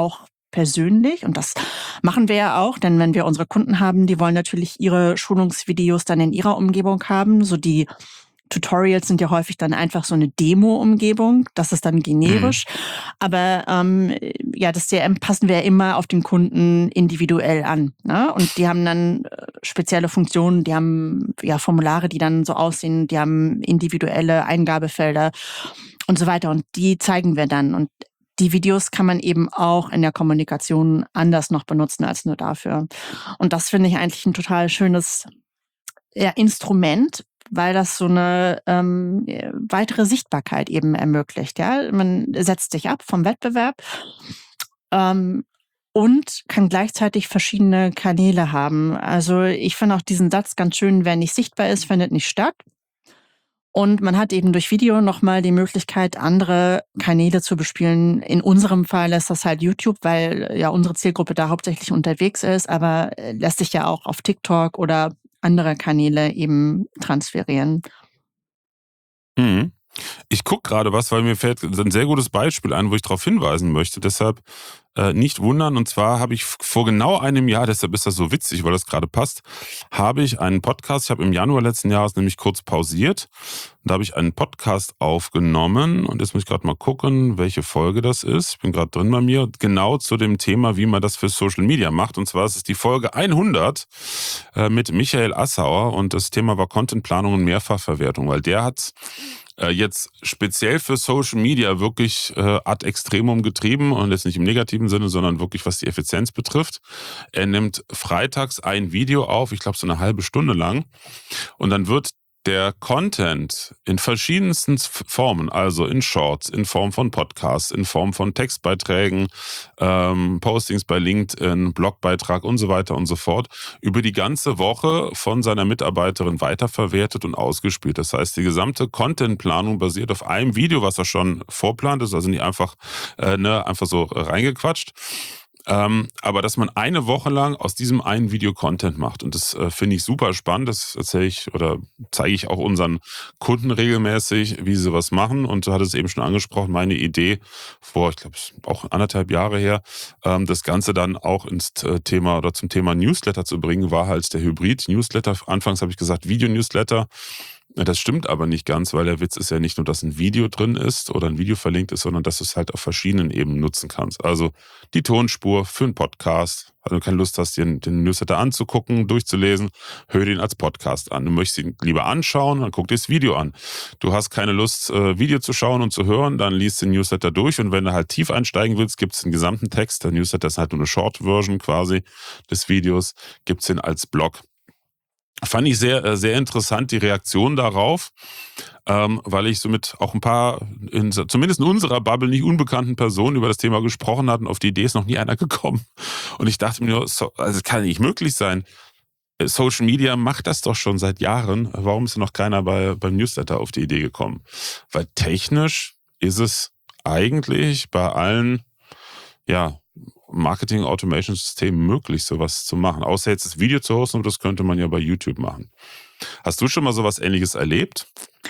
persönlich. Und das machen wir ja auch, denn wenn wir unsere Kunden haben, die wollen natürlich ihre Schulungsvideos dann in ihrer Umgebung haben. So die Tutorials sind ja häufig dann einfach so eine Demo-Umgebung. Das ist dann generisch. Mhm. Aber ähm, ja, das C R M passen wir ja immer auf den Kunden individuell an. Ne? Und die haben dann spezielle Funktionen, die haben ja Formulare, die dann so aussehen, die haben individuelle Eingabefelder und so weiter. Und die zeigen wir dann. Und die Videos kann man eben auch in der Kommunikation anders noch benutzen als nur dafür. Und das finde ich eigentlich ein total schönes ja, Instrument, weil das so eine ähm, weitere Sichtbarkeit eben ermöglicht. Ja? Man setzt sich ab vom Wettbewerb ähm, und kann gleichzeitig verschiedene Kanäle haben. Also ich finde auch diesen Satz ganz schön, wer nicht sichtbar ist, findet nicht statt. Und man hat eben durch Video nochmal die Möglichkeit, andere Kanäle zu bespielen. In unserem Fall ist das halt YouTube, weil ja unsere Zielgruppe da hauptsächlich unterwegs ist, aber lässt sich ja auch auf TikTok oder andere Kanäle eben transferieren. Mhm. Ich gucke gerade was, weil mir fällt ein sehr gutes Beispiel ein, wo ich darauf hinweisen möchte. Deshalb äh, nicht wundern. Und zwar habe ich vor genau einem Jahr, deshalb ist das so witzig, weil das gerade passt, habe ich einen Podcast, ich habe im Januar letzten Jahres nämlich kurz pausiert. Da habe ich einen Podcast aufgenommen und jetzt muss ich gerade mal gucken, welche Folge das ist. Ich bin gerade drin bei mir, genau zu dem Thema, wie man das für Social Media macht. Und zwar ist es die Folge hundert äh, mit Michael Assauer und das Thema war Contentplanung und Mehrfachverwertung, weil der hat jetzt speziell für Social Media wirklich äh, ad extremum getrieben und jetzt nicht im negativen Sinne, sondern wirklich was die Effizienz betrifft. Er nimmt freitags ein Video auf, ich glaube so eine halbe Stunde lang und dann wird der Content in verschiedensten Formen, also in Shorts, in Form von Podcasts, in Form von Textbeiträgen, ähm, Postings bei LinkedIn, Blogbeitrag und so weiter und so fort, über die ganze Woche von seiner Mitarbeiterin weiterverwertet und ausgespielt. Das heißt, die gesamte Contentplanung basiert auf einem Video, was er schon vorplant ist, also nicht einfach, äh, ne, einfach so reingequatscht. Ähm, aber dass man eine Woche lang aus diesem einen Video Content macht und das äh, finde ich super spannend, das erzähle ich oder zeige ich auch unseren Kunden regelmäßig, wie sie sowas machen und du hattest es eben schon angesprochen, meine Idee vor, ich glaube auch anderthalb Jahre her, ähm, das Ganze dann auch ins Thema oder zum Thema Newsletter zu bringen, war halt der Hybrid-Newsletter. Anfangs habe ich gesagt Video-Newsletter. Das stimmt aber nicht ganz, weil der Witz ist ja nicht nur, dass ein Video drin ist oder ein Video verlinkt ist, sondern dass du es halt auf verschiedenen Ebenen nutzen kannst. Also die Tonspur für einen Podcast. Wenn du keine Lust hast, den, den Newsletter anzugucken, durchzulesen, hör den als Podcast an. Du möchtest ihn lieber anschauen, dann guck dir das Video an. Du hast keine Lust, Video zu schauen und zu hören, dann liest den Newsletter durch und wenn du halt tief einsteigen willst, gibt es den gesamten Text. Der Newsletter ist halt nur eine Short-Version quasi des Videos, gibt es den als Blog. Fand ich sehr, sehr interessant, die Reaktion darauf, ähm, weil ich somit auch ein paar, in, zumindest in unserer Bubble, nicht unbekannten Personen über das Thema gesprochen hatten. Auf die Idee ist noch nie einer gekommen. Und ich dachte mir nur, so, also es kann nicht möglich sein. Social Media macht das doch schon seit Jahren. Warum ist noch keiner bei, beim Newsletter auf die Idee gekommen? Weil technisch ist es eigentlich bei allen, ja, Marketing-Automation-System möglich, sowas zu machen. Außer jetzt das Video zu hosten und das könnte man ja bei YouTube machen. Hast du schon mal sowas Ähnliches erlebt?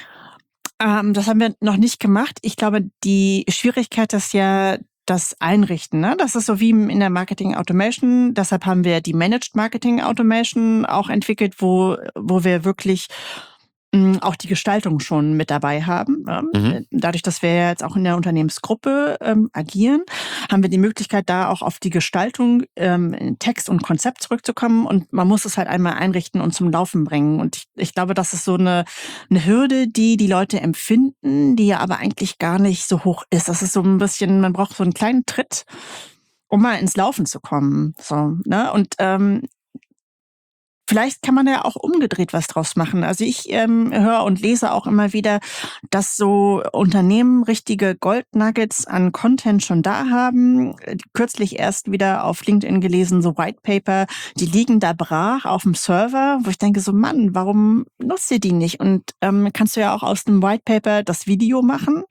Ähm, das haben wir noch nicht gemacht. Ich glaube, die Schwierigkeit ist ja das Einrichten. Ne? Das ist so wie in der Marketing Automation. Deshalb haben wir die Managed Marketing Automation auch entwickelt, wo, wo wir wirklich auch die Gestaltung schon mit dabei haben. Mhm. Dadurch, dass wir jetzt auch in der Unternehmensgruppe ähm, agieren, haben wir die Möglichkeit, da auch auf die Gestaltung, ähm, Text und Konzept zurückzukommen. Und man muss es halt einmal einrichten und zum Laufen bringen. Und ich, ich glaube, das ist so eine, eine Hürde, die die Leute empfinden, die ja aber eigentlich gar nicht so hoch ist. Das ist so ein bisschen, man braucht so einen kleinen Tritt, um mal ins Laufen zu kommen. So, ne? Und ähm, vielleicht kann man ja auch umgedreht was draus machen. Also ich ähm, höre und lese auch immer wieder, dass so Unternehmen richtige Goldnuggets an Content schon da haben. Kürzlich erst wieder auf LinkedIn gelesen, so White Paper, die liegen da brach auf dem Server, wo ich denke so, Mann, warum nutzt ihr die nicht? Und ähm, kannst du ja auch aus dem White Paper das Video machen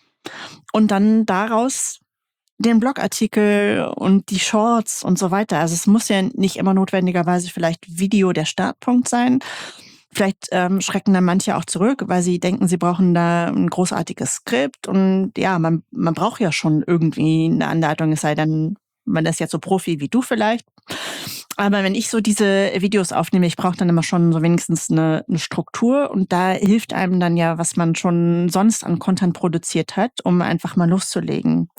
und dann daraus den Blogartikel und die Shorts und so weiter. Also es muss ja nicht immer notwendigerweise vielleicht Video der Startpunkt sein. Vielleicht ähm, schrecken dann manche auch zurück, weil sie denken, sie brauchen da ein großartiges Skript. Und ja, man, man braucht ja schon irgendwie eine Anleitung, es sei denn, man ist jetzt so Profi wie du vielleicht. Aber wenn ich so diese Videos aufnehme, ich brauche dann immer schon so wenigstens eine, eine Struktur und da hilft einem dann ja, was man schon sonst an Content produziert hat, um einfach mal loszulegen.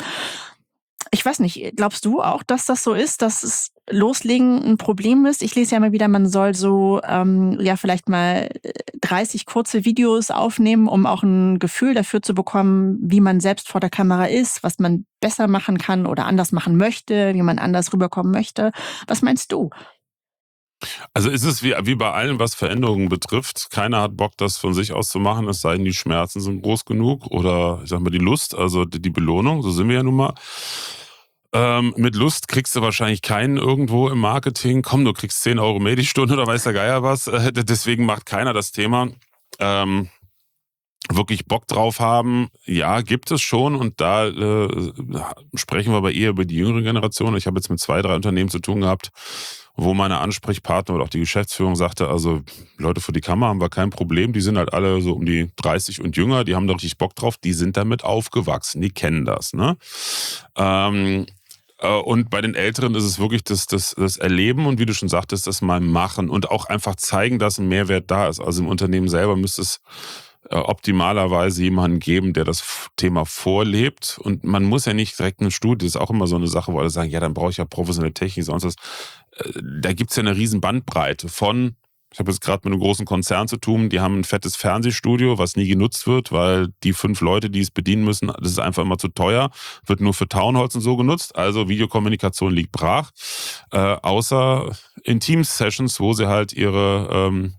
Ich weiß nicht, glaubst du auch, dass das so ist, dass es Loslegen ein Problem ist? Ich lese ja immer wieder, man soll so ähm, ja vielleicht mal dreißig kurze Videos aufnehmen, um auch ein Gefühl dafür zu bekommen, wie man selbst vor der Kamera ist, was man besser machen kann oder anders machen möchte, wie man anders rüberkommen möchte. Was meinst du? Also ist es wie, wie bei allem, was Veränderungen betrifft. Keiner hat Bock, das von sich aus zu machen, es sei denn, die Schmerzen sind groß genug oder ich sag mal die Lust, also die, die Belohnung, so sind wir ja nun mal. Ähm, mit Lust kriegst du wahrscheinlich keinen irgendwo im Marketing. Komm, du kriegst zehn Euro mehr die Stunde oder weiß der Geier was. Äh, deswegen macht keiner das Thema. Ähm, wirklich Bock drauf haben, ja, gibt es schon. Und da äh, sprechen wir aber eher über die jüngere Generation. Ich habe jetzt mit zwei, drei Unternehmen zu tun gehabt, wo meine Ansprechpartner oder auch die Geschäftsführung sagte, also Leute vor die Kamera haben wir kein Problem. Die sind halt alle so um die dreißig und jünger. Die haben da richtig Bock drauf. Die sind damit aufgewachsen. Die kennen das, ne? Ähm, Und bei den Älteren ist es wirklich das, das, das Erleben und wie du schon sagtest, das mal machen und auch einfach zeigen, dass ein Mehrwert da ist. Also im Unternehmen selber müsste es optimalerweise jemanden geben, der das Thema vorlebt. Und man muss ja nicht direkt ein Studio, das ist auch immer so eine Sache, wo alle sagen, ja, dann brauche ich ja professionelle Technik, sonst was. Da gibt's ja eine riesen Bandbreite von, ich habe jetzt gerade mit einem großen Konzern zu tun, die haben ein fettes Fernsehstudio, was nie genutzt wird, weil die fünf Leute, die es bedienen müssen, das ist einfach immer zu teuer, wird nur für Townhalls und so genutzt, also Videokommunikation liegt brach, äh, außer in Teams-Sessions, wo sie halt ihre ähm,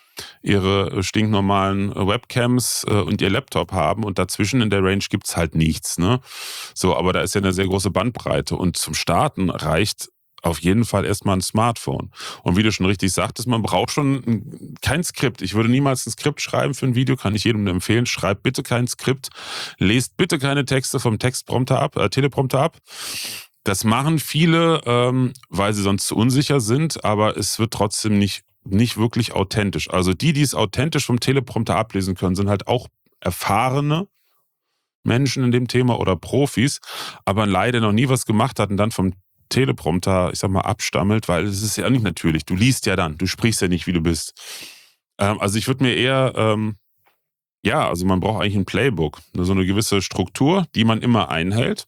ihre stinknormalen Webcams äh, und ihr Laptop haben und dazwischen in der Range gibt's halt nichts, ne? So, aber da ist ja eine sehr große Bandbreite und zum Starten reicht auf jeden Fall erstmal ein Smartphone. Und wie du schon richtig sagtest, man braucht schon kein Skript. Ich würde niemals ein Skript schreiben für ein Video, kann ich jedem empfehlen. Schreibt bitte kein Skript, lest bitte keine Texte vom Textprompter ab, äh, Teleprompter ab. Das machen viele, ähm, weil sie sonst zu unsicher sind, aber es wird trotzdem nicht nicht wirklich authentisch. Also die, die es authentisch vom Teleprompter ablesen können, sind halt auch erfahrene Menschen in dem Thema oder Profis, aber leider noch nie was gemacht hatten, dann vom Teleprompter, ich sag mal, abstammelt, weil es ist ja nicht natürlich. Du liest ja dann, du sprichst ja nicht, wie du bist. Ähm, also ich würde mir eher, ähm, ja, also man braucht eigentlich ein Playbook, so eine gewisse Struktur, die man immer einhält.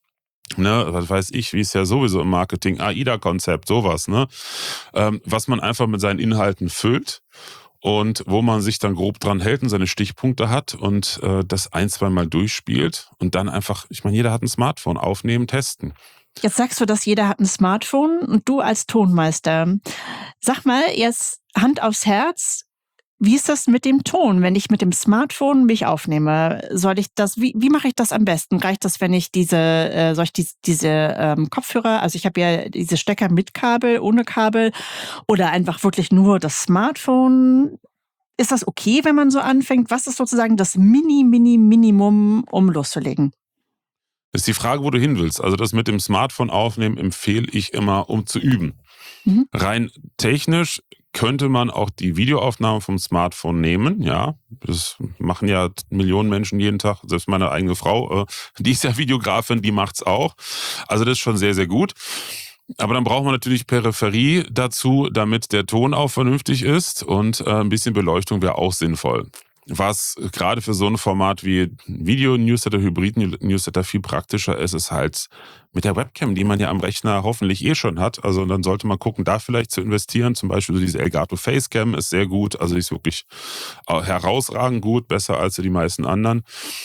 Ne, was weiß ich, wie es ja sowieso im Marketing, A I D A-Konzept, sowas, ne? Ähm, was man einfach mit seinen Inhalten füllt und wo man sich dann grob dran hält und seine Stichpunkte hat und äh, das ein, zwei Mal durchspielt und dann einfach, ich meine, jeder hat ein Smartphone, aufnehmen, testen. Jetzt sagst du, dass jeder hat ein Smartphone und du als Tonmeister. Sag mal, jetzt Hand aufs Herz, wie ist das mit dem Ton, wenn ich mit dem Smartphone mich aufnehme? Soll ich das, wie, wie mache ich das am besten? Reicht das, wenn ich diese, äh, soll ich die, diese ähm, Kopfhörer, also ich habe ja diese Stecker mit Kabel, ohne Kabel oder einfach wirklich nur das Smartphone? Ist das okay, wenn man so anfängt? Was ist sozusagen das Mini, Mini, Minimum, um loszulegen? Das ist die Frage, wo du hin willst. Also das mit dem Smartphone aufnehmen empfehle ich immer, um zu üben. Mhm. Rein technisch könnte man auch die Videoaufnahme vom Smartphone nehmen, ja. Das machen ja Millionen Menschen jeden Tag. Selbst meine eigene Frau, die ist ja Videografin, die macht's auch. Also das ist schon sehr, sehr gut. Aber dann braucht man natürlich Peripherie dazu, damit der Ton auch vernünftig ist und ein bisschen Beleuchtung wäre auch sinnvoll. Was gerade für so ein Format wie Video-Newsletter, Hybrid-Newsletter viel praktischer ist, ist halt mit der Webcam, die man ja am Rechner hoffentlich eh schon hat. Also dann sollte man gucken, da vielleicht zu investieren. Zum Beispiel so diese Elgato Facecam ist sehr gut. Also die ist wirklich herausragend gut, besser als die meisten anderen.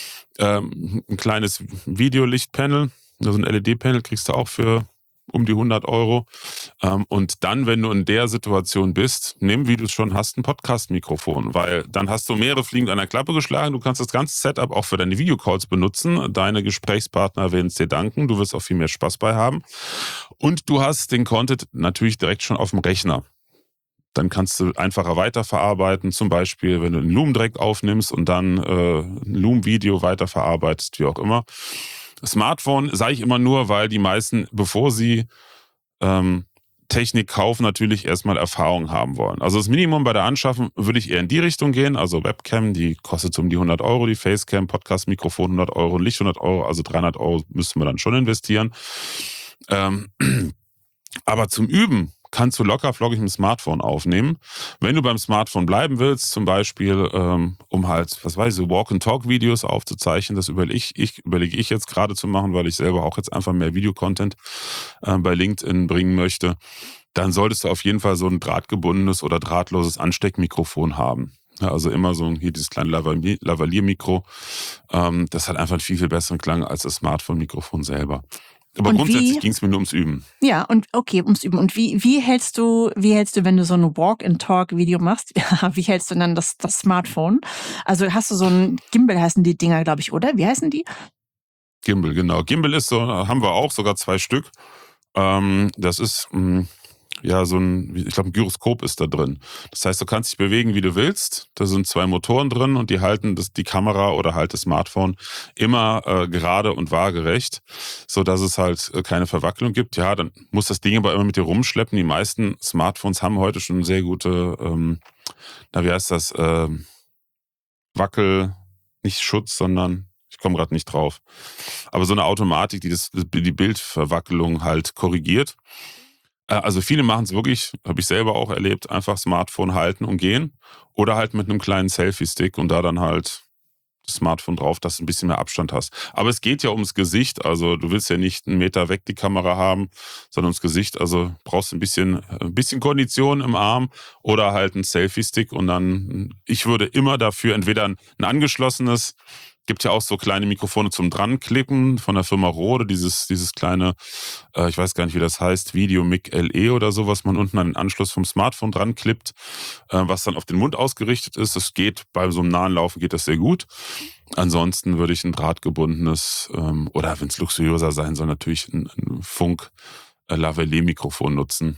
Ähm, ein kleines Videolichtpanel, also ein L E D-Panel kriegst du auch für um die hundert Euro. Und dann, wenn du in der Situation bist, nimm, wie du es schon hast, ein Podcast-Mikrofon, weil dann hast du mehrere Fliegen an der Klappe geschlagen. Du kannst das ganze Setup auch für deine Videocalls benutzen. Deine Gesprächspartner werden es dir danken. Du wirst auch viel mehr Spaß bei haben. Und du hast den Content natürlich direkt schon auf dem Rechner. Dann kannst du einfacher weiterverarbeiten. Zum Beispiel, wenn du einen Loom direkt aufnimmst und dann äh, ein Loom-Video weiterverarbeitest, wie auch immer. Smartphone sage ich immer nur, weil die meisten, bevor sie ähm, Technik kaufen, natürlich erstmal Erfahrung haben wollen. Also das Minimum bei der Anschaffung würde ich eher in die Richtung gehen. Also Webcam, die kostet so um die hundert Euro, die Facecam, Podcast-Mikrofon hundert Euro, Licht hundert Euro, also dreihundert Euro müssten wir dann schon investieren. Ähm, aber zum Üben kannst du locker flockig mit dem Smartphone aufnehmen. Wenn du beim Smartphone bleiben willst, zum Beispiel, ähm, um halt, was weiß ich, so Walk-and-Talk-Videos aufzuzeichnen, das überlege ich, ich, überlege ich jetzt gerade zu machen, weil ich selber auch jetzt einfach mehr Videocontent äh, bei LinkedIn bringen möchte, dann solltest du auf jeden Fall so ein drahtgebundenes oder drahtloses Ansteckmikrofon haben. Ja, also immer so ein, hier dieses kleine Lavalier- Lavalier-Mikro. Ähm, das hat einfach einen viel, viel besseren Klang als das Smartphone-Mikrofon selber. Aber Und grundsätzlich wie, ging es mir nur ums Üben. ja, und okay, ums Üben. Und wie, wie hältst du, wie hältst du, wenn du so ein Walk-and-Talk-Video machst, wie hältst du dann das, das Smartphone? Also hast du so ein Gimbal, heißen die Dinger, glaube ich, oder? Wie heißen die? Gimbal, genau. Gimbal ist so, haben wir auch, sogar zwei Stück. Ähm, das ist mh, ja so ein, ich glaube, ein Gyroskop ist da drin. Das heißt, du kannst dich bewegen, wie du willst. Da sind zwei Motoren drin und die halten das, die Kamera oder halt das Smartphone immer äh, gerade und waagerecht, so dass es halt äh, keine Verwacklung gibt. Ja, dann muss das Ding aber immer mit dir rumschleppen. Die meisten Smartphones haben heute schon sehr gute, ähm, na wie heißt das, ähm, Wackel, nicht Schutz, sondern ich komme gerade nicht drauf. Aber so eine Automatik, die das, die Bildverwackelung halt korrigiert. Äh, Also viele machen es wirklich, habe ich selber auch erlebt, einfach Smartphone halten und gehen. Oder halt mit einem kleinen Selfie-Stick und da dann halt das Smartphone drauf, dass du ein bisschen mehr Abstand hast. Aber es geht ja ums Gesicht, also du willst ja nicht einen Meter weg die Kamera haben, sondern ums Gesicht. Also brauchst du ein bisschen, ein bisschen Kondition im Arm oder halt einen Selfie-Stick und dann, ich würde immer dafür entweder ein, ein angeschlossenes, gibt ja auch so kleine Mikrofone zum Dranklippen von der Firma Rode, dieses, dieses kleine, äh, ich weiß gar nicht, wie das heißt, Videomic L E oder so, was man unten an den Anschluss vom Smartphone dran klippt, äh, was dann auf den Mund ausgerichtet ist. Das geht, bei so einem nahen Laufen geht das sehr gut. Ansonsten würde ich ein drahtgebundenes, ähm, oder wenn es luxuriöser sein soll, natürlich ein, ein Funk-Lavalier-Mikrofon nutzen.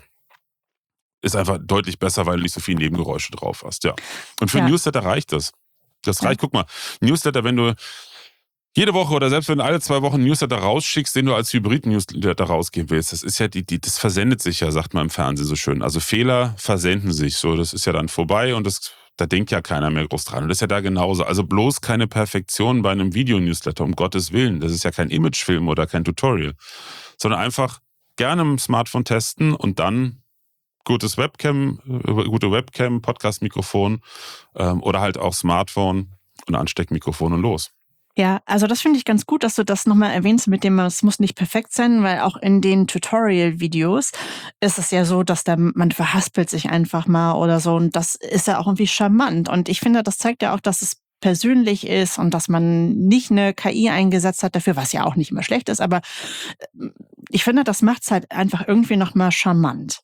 Ist einfach deutlich besser, weil du nicht so viele Nebengeräusche drauf hast, ja. Und für Ja, ein Newsletter reicht das. Das ja. reicht, guck mal, Newsletter, wenn du jede Woche oder selbst wenn du alle zwei Wochen einen Newsletter rausschickst, den du als Hybrid-Newsletter rausgeben willst, das ist ja die, die, das versendet sich ja, sagt man im Fernsehen so schön. Also Fehler versenden sich so, das ist ja dann vorbei und das, da denkt ja keiner mehr groß dran. Und das ist ja da genauso. Also bloß keine Perfektion bei einem Video-Newsletter, um Gottes Willen. Das ist ja kein Imagefilm oder kein Tutorial, sondern einfach gerne im Smartphone testen und dann gutes Webcam, äh, gute Webcam, Podcast-Mikrofon ähm, oder halt auch Smartphone und Ansteckmikrofon und los. Ja, also das finde ich ganz gut, dass du das nochmal erwähnst, mit dem es muss nicht perfekt sein, weil auch in den Tutorial-Videos ist es ja so, dass da man verhaspelt sich einfach mal oder so und das ist ja auch irgendwie charmant und ich finde, das zeigt ja auch, dass es persönlich ist und dass man nicht eine K I eingesetzt hat dafür, was ja auch nicht immer schlecht ist, aber äh, ich finde, das macht es halt einfach irgendwie nochmal charmant.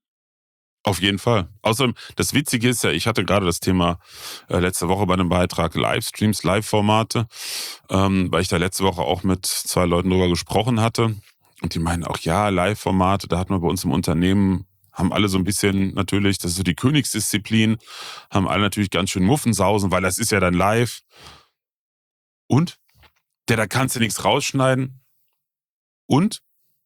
Auf jeden Fall. Außerdem, das Witzige ist ja, ich hatte gerade das Thema äh, letzte Woche bei einem Beitrag Livestreams, Live-Formate, ähm, weil ich da letzte Woche auch mit zwei Leuten drüber gesprochen hatte. Und die meinen auch, ja, Live-Formate, da hat man bei uns im Unternehmen, haben alle so ein bisschen natürlich, das ist so die Königsdisziplin, haben alle natürlich ganz schön Muffensausen, weil das ist ja dann live. Und? Der, da kannst du nichts rausschneiden. Und?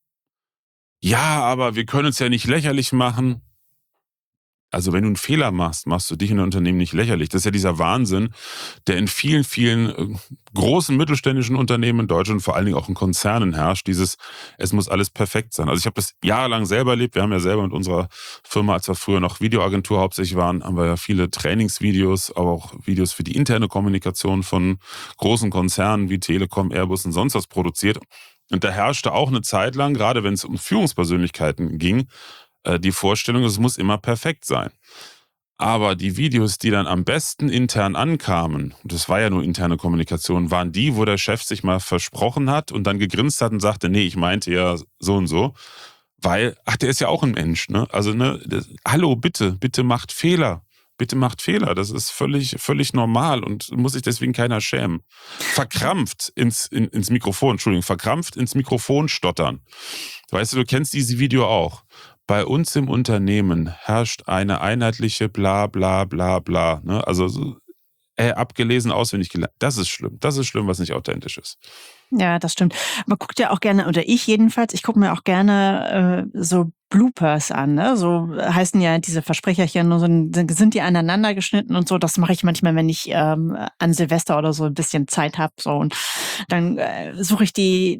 Ja, aber wir können uns ja nicht lächerlich machen. Also wenn du einen Fehler machst, machst du dich in einem Unternehmen nicht lächerlich. Das ist ja dieser Wahnsinn, der in vielen, vielen äh, großen mittelständischen Unternehmen in Deutschland, vor allen Dingen auch in Konzernen herrscht, dieses, es muss alles perfekt sein. Also ich habe das jahrelang selber erlebt. Wir haben ja selber mit unserer Firma, als wir früher noch Videoagentur hauptsächlich waren, haben wir ja viele Trainingsvideos, aber auch Videos für die interne Kommunikation von großen Konzernen wie Telekom, Airbus und sonst was produziert. Und da herrschte auch eine Zeit lang, gerade wenn es um Führungspersönlichkeiten ging, die Vorstellung, es muss immer perfekt sein. Aber die Videos, die dann am besten intern ankamen, und das war ja nur interne Kommunikation, waren die, wo der Chef sich mal versprochen hat und dann gegrinst hat und sagte, nee, ich meinte ja so und so. Weil, ach, der ist ja auch ein Mensch, ne? Also, ne, das, hallo, bitte, bitte macht Fehler. Bitte macht Fehler. Das ist völlig, völlig normal und muss sich deswegen keiner schämen. Verkrampft ins, in, ins Mikrofon, Entschuldigung, verkrampft ins Mikrofon stottern. Weißt du, du kennst dieses Video auch. Bei uns im Unternehmen herrscht eine einheitliche bla bla bla bla. Ne? Also so, äh, abgelesen, auswendig gelernt. Das ist schlimm. Das ist schlimm, was nicht authentisch ist. Ja, das stimmt. Man guckt ja auch gerne, oder ich jedenfalls, ich gucke mir auch gerne äh, so Bloopers an. Ne? So heißen ja diese Versprecherchen, und so, sind die aneinander geschnitten und so. Das mache ich manchmal, wenn ich ähm, an Silvester oder so ein bisschen Zeit habe. So. Und dann äh, suche ich die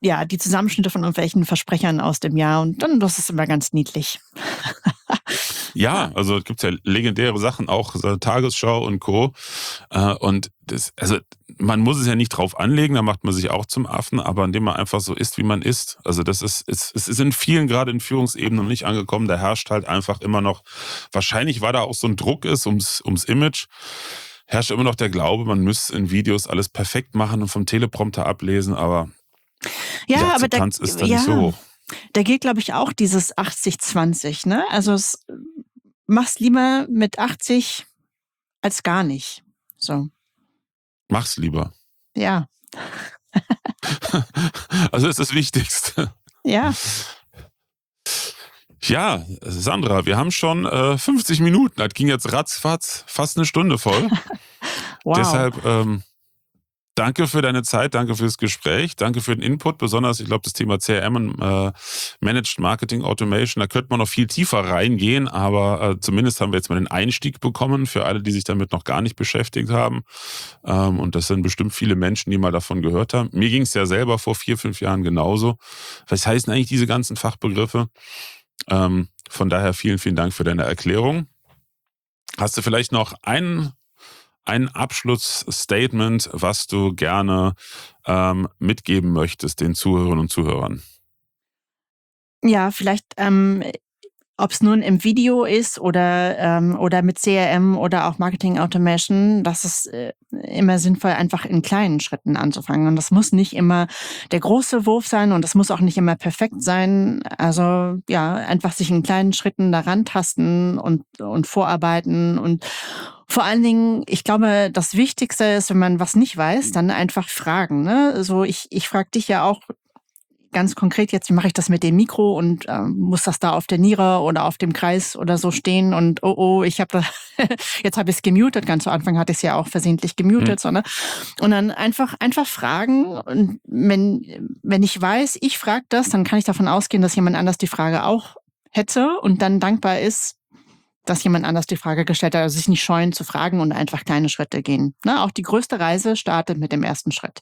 ja, die Zusammenschnitte von irgendwelchen Versprechern aus dem Jahr und dann, das ist immer ganz niedlich. Ja, also es gibt ja legendäre Sachen, auch so Tagesschau und Co. Und das, also man muss es ja nicht drauf anlegen, da macht man sich auch zum Affen, aber indem man einfach so ist, wie man ist. Also das ist, es, es ist in vielen, gerade in Führungsebenen noch nicht angekommen, da herrscht halt einfach immer noch, wahrscheinlich weil da auch so ein Druck ist ums, ums Image, herrscht immer noch der Glaube, man müsste in Videos alles perfekt machen und vom Teleprompter ablesen, aber ja, die aber da, ist da ja, nicht so hoch. Da gilt, glaube ich, auch dieses achtzig zwanzig, ne? Also es, mach's lieber mit achtzig als gar nicht. So. Mach's lieber. Ja. Also das ist das Wichtigste. Ja. Ja, Sandra, wir haben schon äh, fünfzig Minuten. Das ging jetzt ratzfatz, fast eine Stunde voll. Wow. Deshalb ähm, danke für deine Zeit, danke fürs Gespräch, danke für den Input, besonders, ich glaube, das Thema C R M und äh, Managed Marketing Automation, da könnte man noch viel tiefer reingehen, aber äh, zumindest haben wir jetzt mal den Einstieg bekommen für alle, die sich damit noch gar nicht beschäftigt haben. Ähm, und das sind bestimmt viele Menschen, die mal davon gehört haben. Mir ging es ja selber vor vier, fünf Jahren genauso. Was heißen eigentlich diese ganzen Fachbegriffe? Ähm, von daher vielen, vielen Dank für deine Erklärung. Hast du vielleicht noch einen Ein Abschlussstatement, was du gerne ähm, mitgeben möchtest den Zuhörerinnen und Zuhörern? Ja, vielleicht, ähm, ob es nun im Video ist oder, ähm, oder mit C R M oder auch Marketing Automation, das ist äh, immer sinnvoll, einfach in kleinen Schritten anzufangen. Und das muss nicht immer der große Wurf sein und das muss auch nicht immer perfekt sein. Also ja, einfach sich in kleinen Schritten daran tasten und, und vorarbeiten und vor allen Dingen, ich glaube, das Wichtigste ist, wenn man was nicht weiß, dann einfach fragen. Ne? So, ich, ich frage dich ja auch ganz konkret jetzt, wie mache ich das mit dem Mikro und ähm, muss das da auf der Niere oder auf dem Kreis oder so stehen und oh oh, ich habe da jetzt habe ich es gemutet. Ganz zu Anfang hatte ich es ja auch versehentlich gemutet, mhm. so, ne? Und dann einfach einfach fragen und wenn wenn ich weiß, ich frage das, dann kann ich davon ausgehen, dass jemand anders die Frage auch hätte und dann dankbar ist, dass jemand anders die Frage gestellt hat, also sich nicht scheuen zu fragen und einfach kleine Schritte gehen. Ne? Auch die größte Reise startet mit dem ersten Schritt.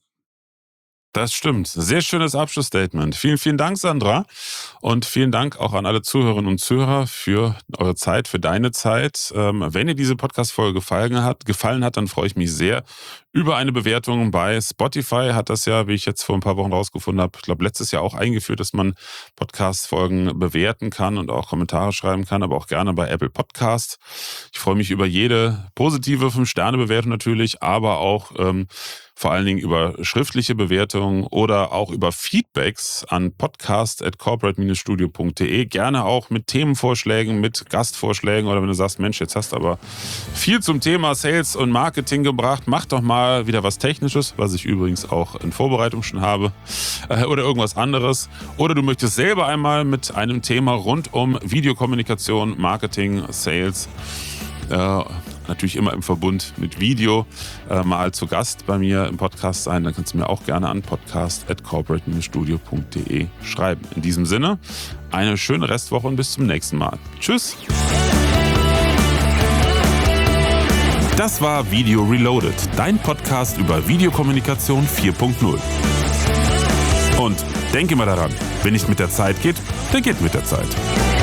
Das stimmt. Sehr schönes Abschlussstatement. Vielen, vielen Dank, Sandra. Und vielen Dank auch an alle Zuhörerinnen und Zuhörer für eure Zeit, für deine Zeit. Ähm, wenn dir diese Podcast-Folge gefallen hat, gefallen hat, dann freue ich mich sehr über eine Bewertung bei Spotify. Hat das ja, wie ich jetzt vor ein paar Wochen rausgefunden habe, ich glaube letztes Jahr auch eingeführt, dass man Podcast-Folgen bewerten kann und auch Kommentare schreiben kann, aber auch gerne bei Apple Podcast. Ich freue mich über jede positive fünf Sterne Bewertung natürlich, aber auch ähm, vor allen Dingen über schriftliche Bewertungen oder auch über Feedbacks an podcast at corporate dash studio punkt de. Gerne auch mit Themenvorschlägen, mit Gastvorschlägen oder wenn du sagst, Mensch, jetzt hast du aber viel zum Thema Sales und Marketing gebracht, mach doch mal wieder was Technisches, was ich übrigens auch in Vorbereitung schon habe, äh, oder irgendwas anderes. Oder du möchtest selber einmal mit einem Thema rund um Videokommunikation, Marketing, Sales, äh, natürlich immer im Verbund mit Video, äh, mal zu Gast bei mir im Podcast sein, dann kannst du mir auch gerne an podcast at corporate dash studio punkt de schreiben. In diesem Sinne, eine schöne Restwoche und bis zum nächsten Mal. Tschüss! Das war Video Reloaded, dein Podcast über Videokommunikation vier punkt null. Und denke mal daran, wenn nicht mit der Zeit geht, dann geht mit der Zeit.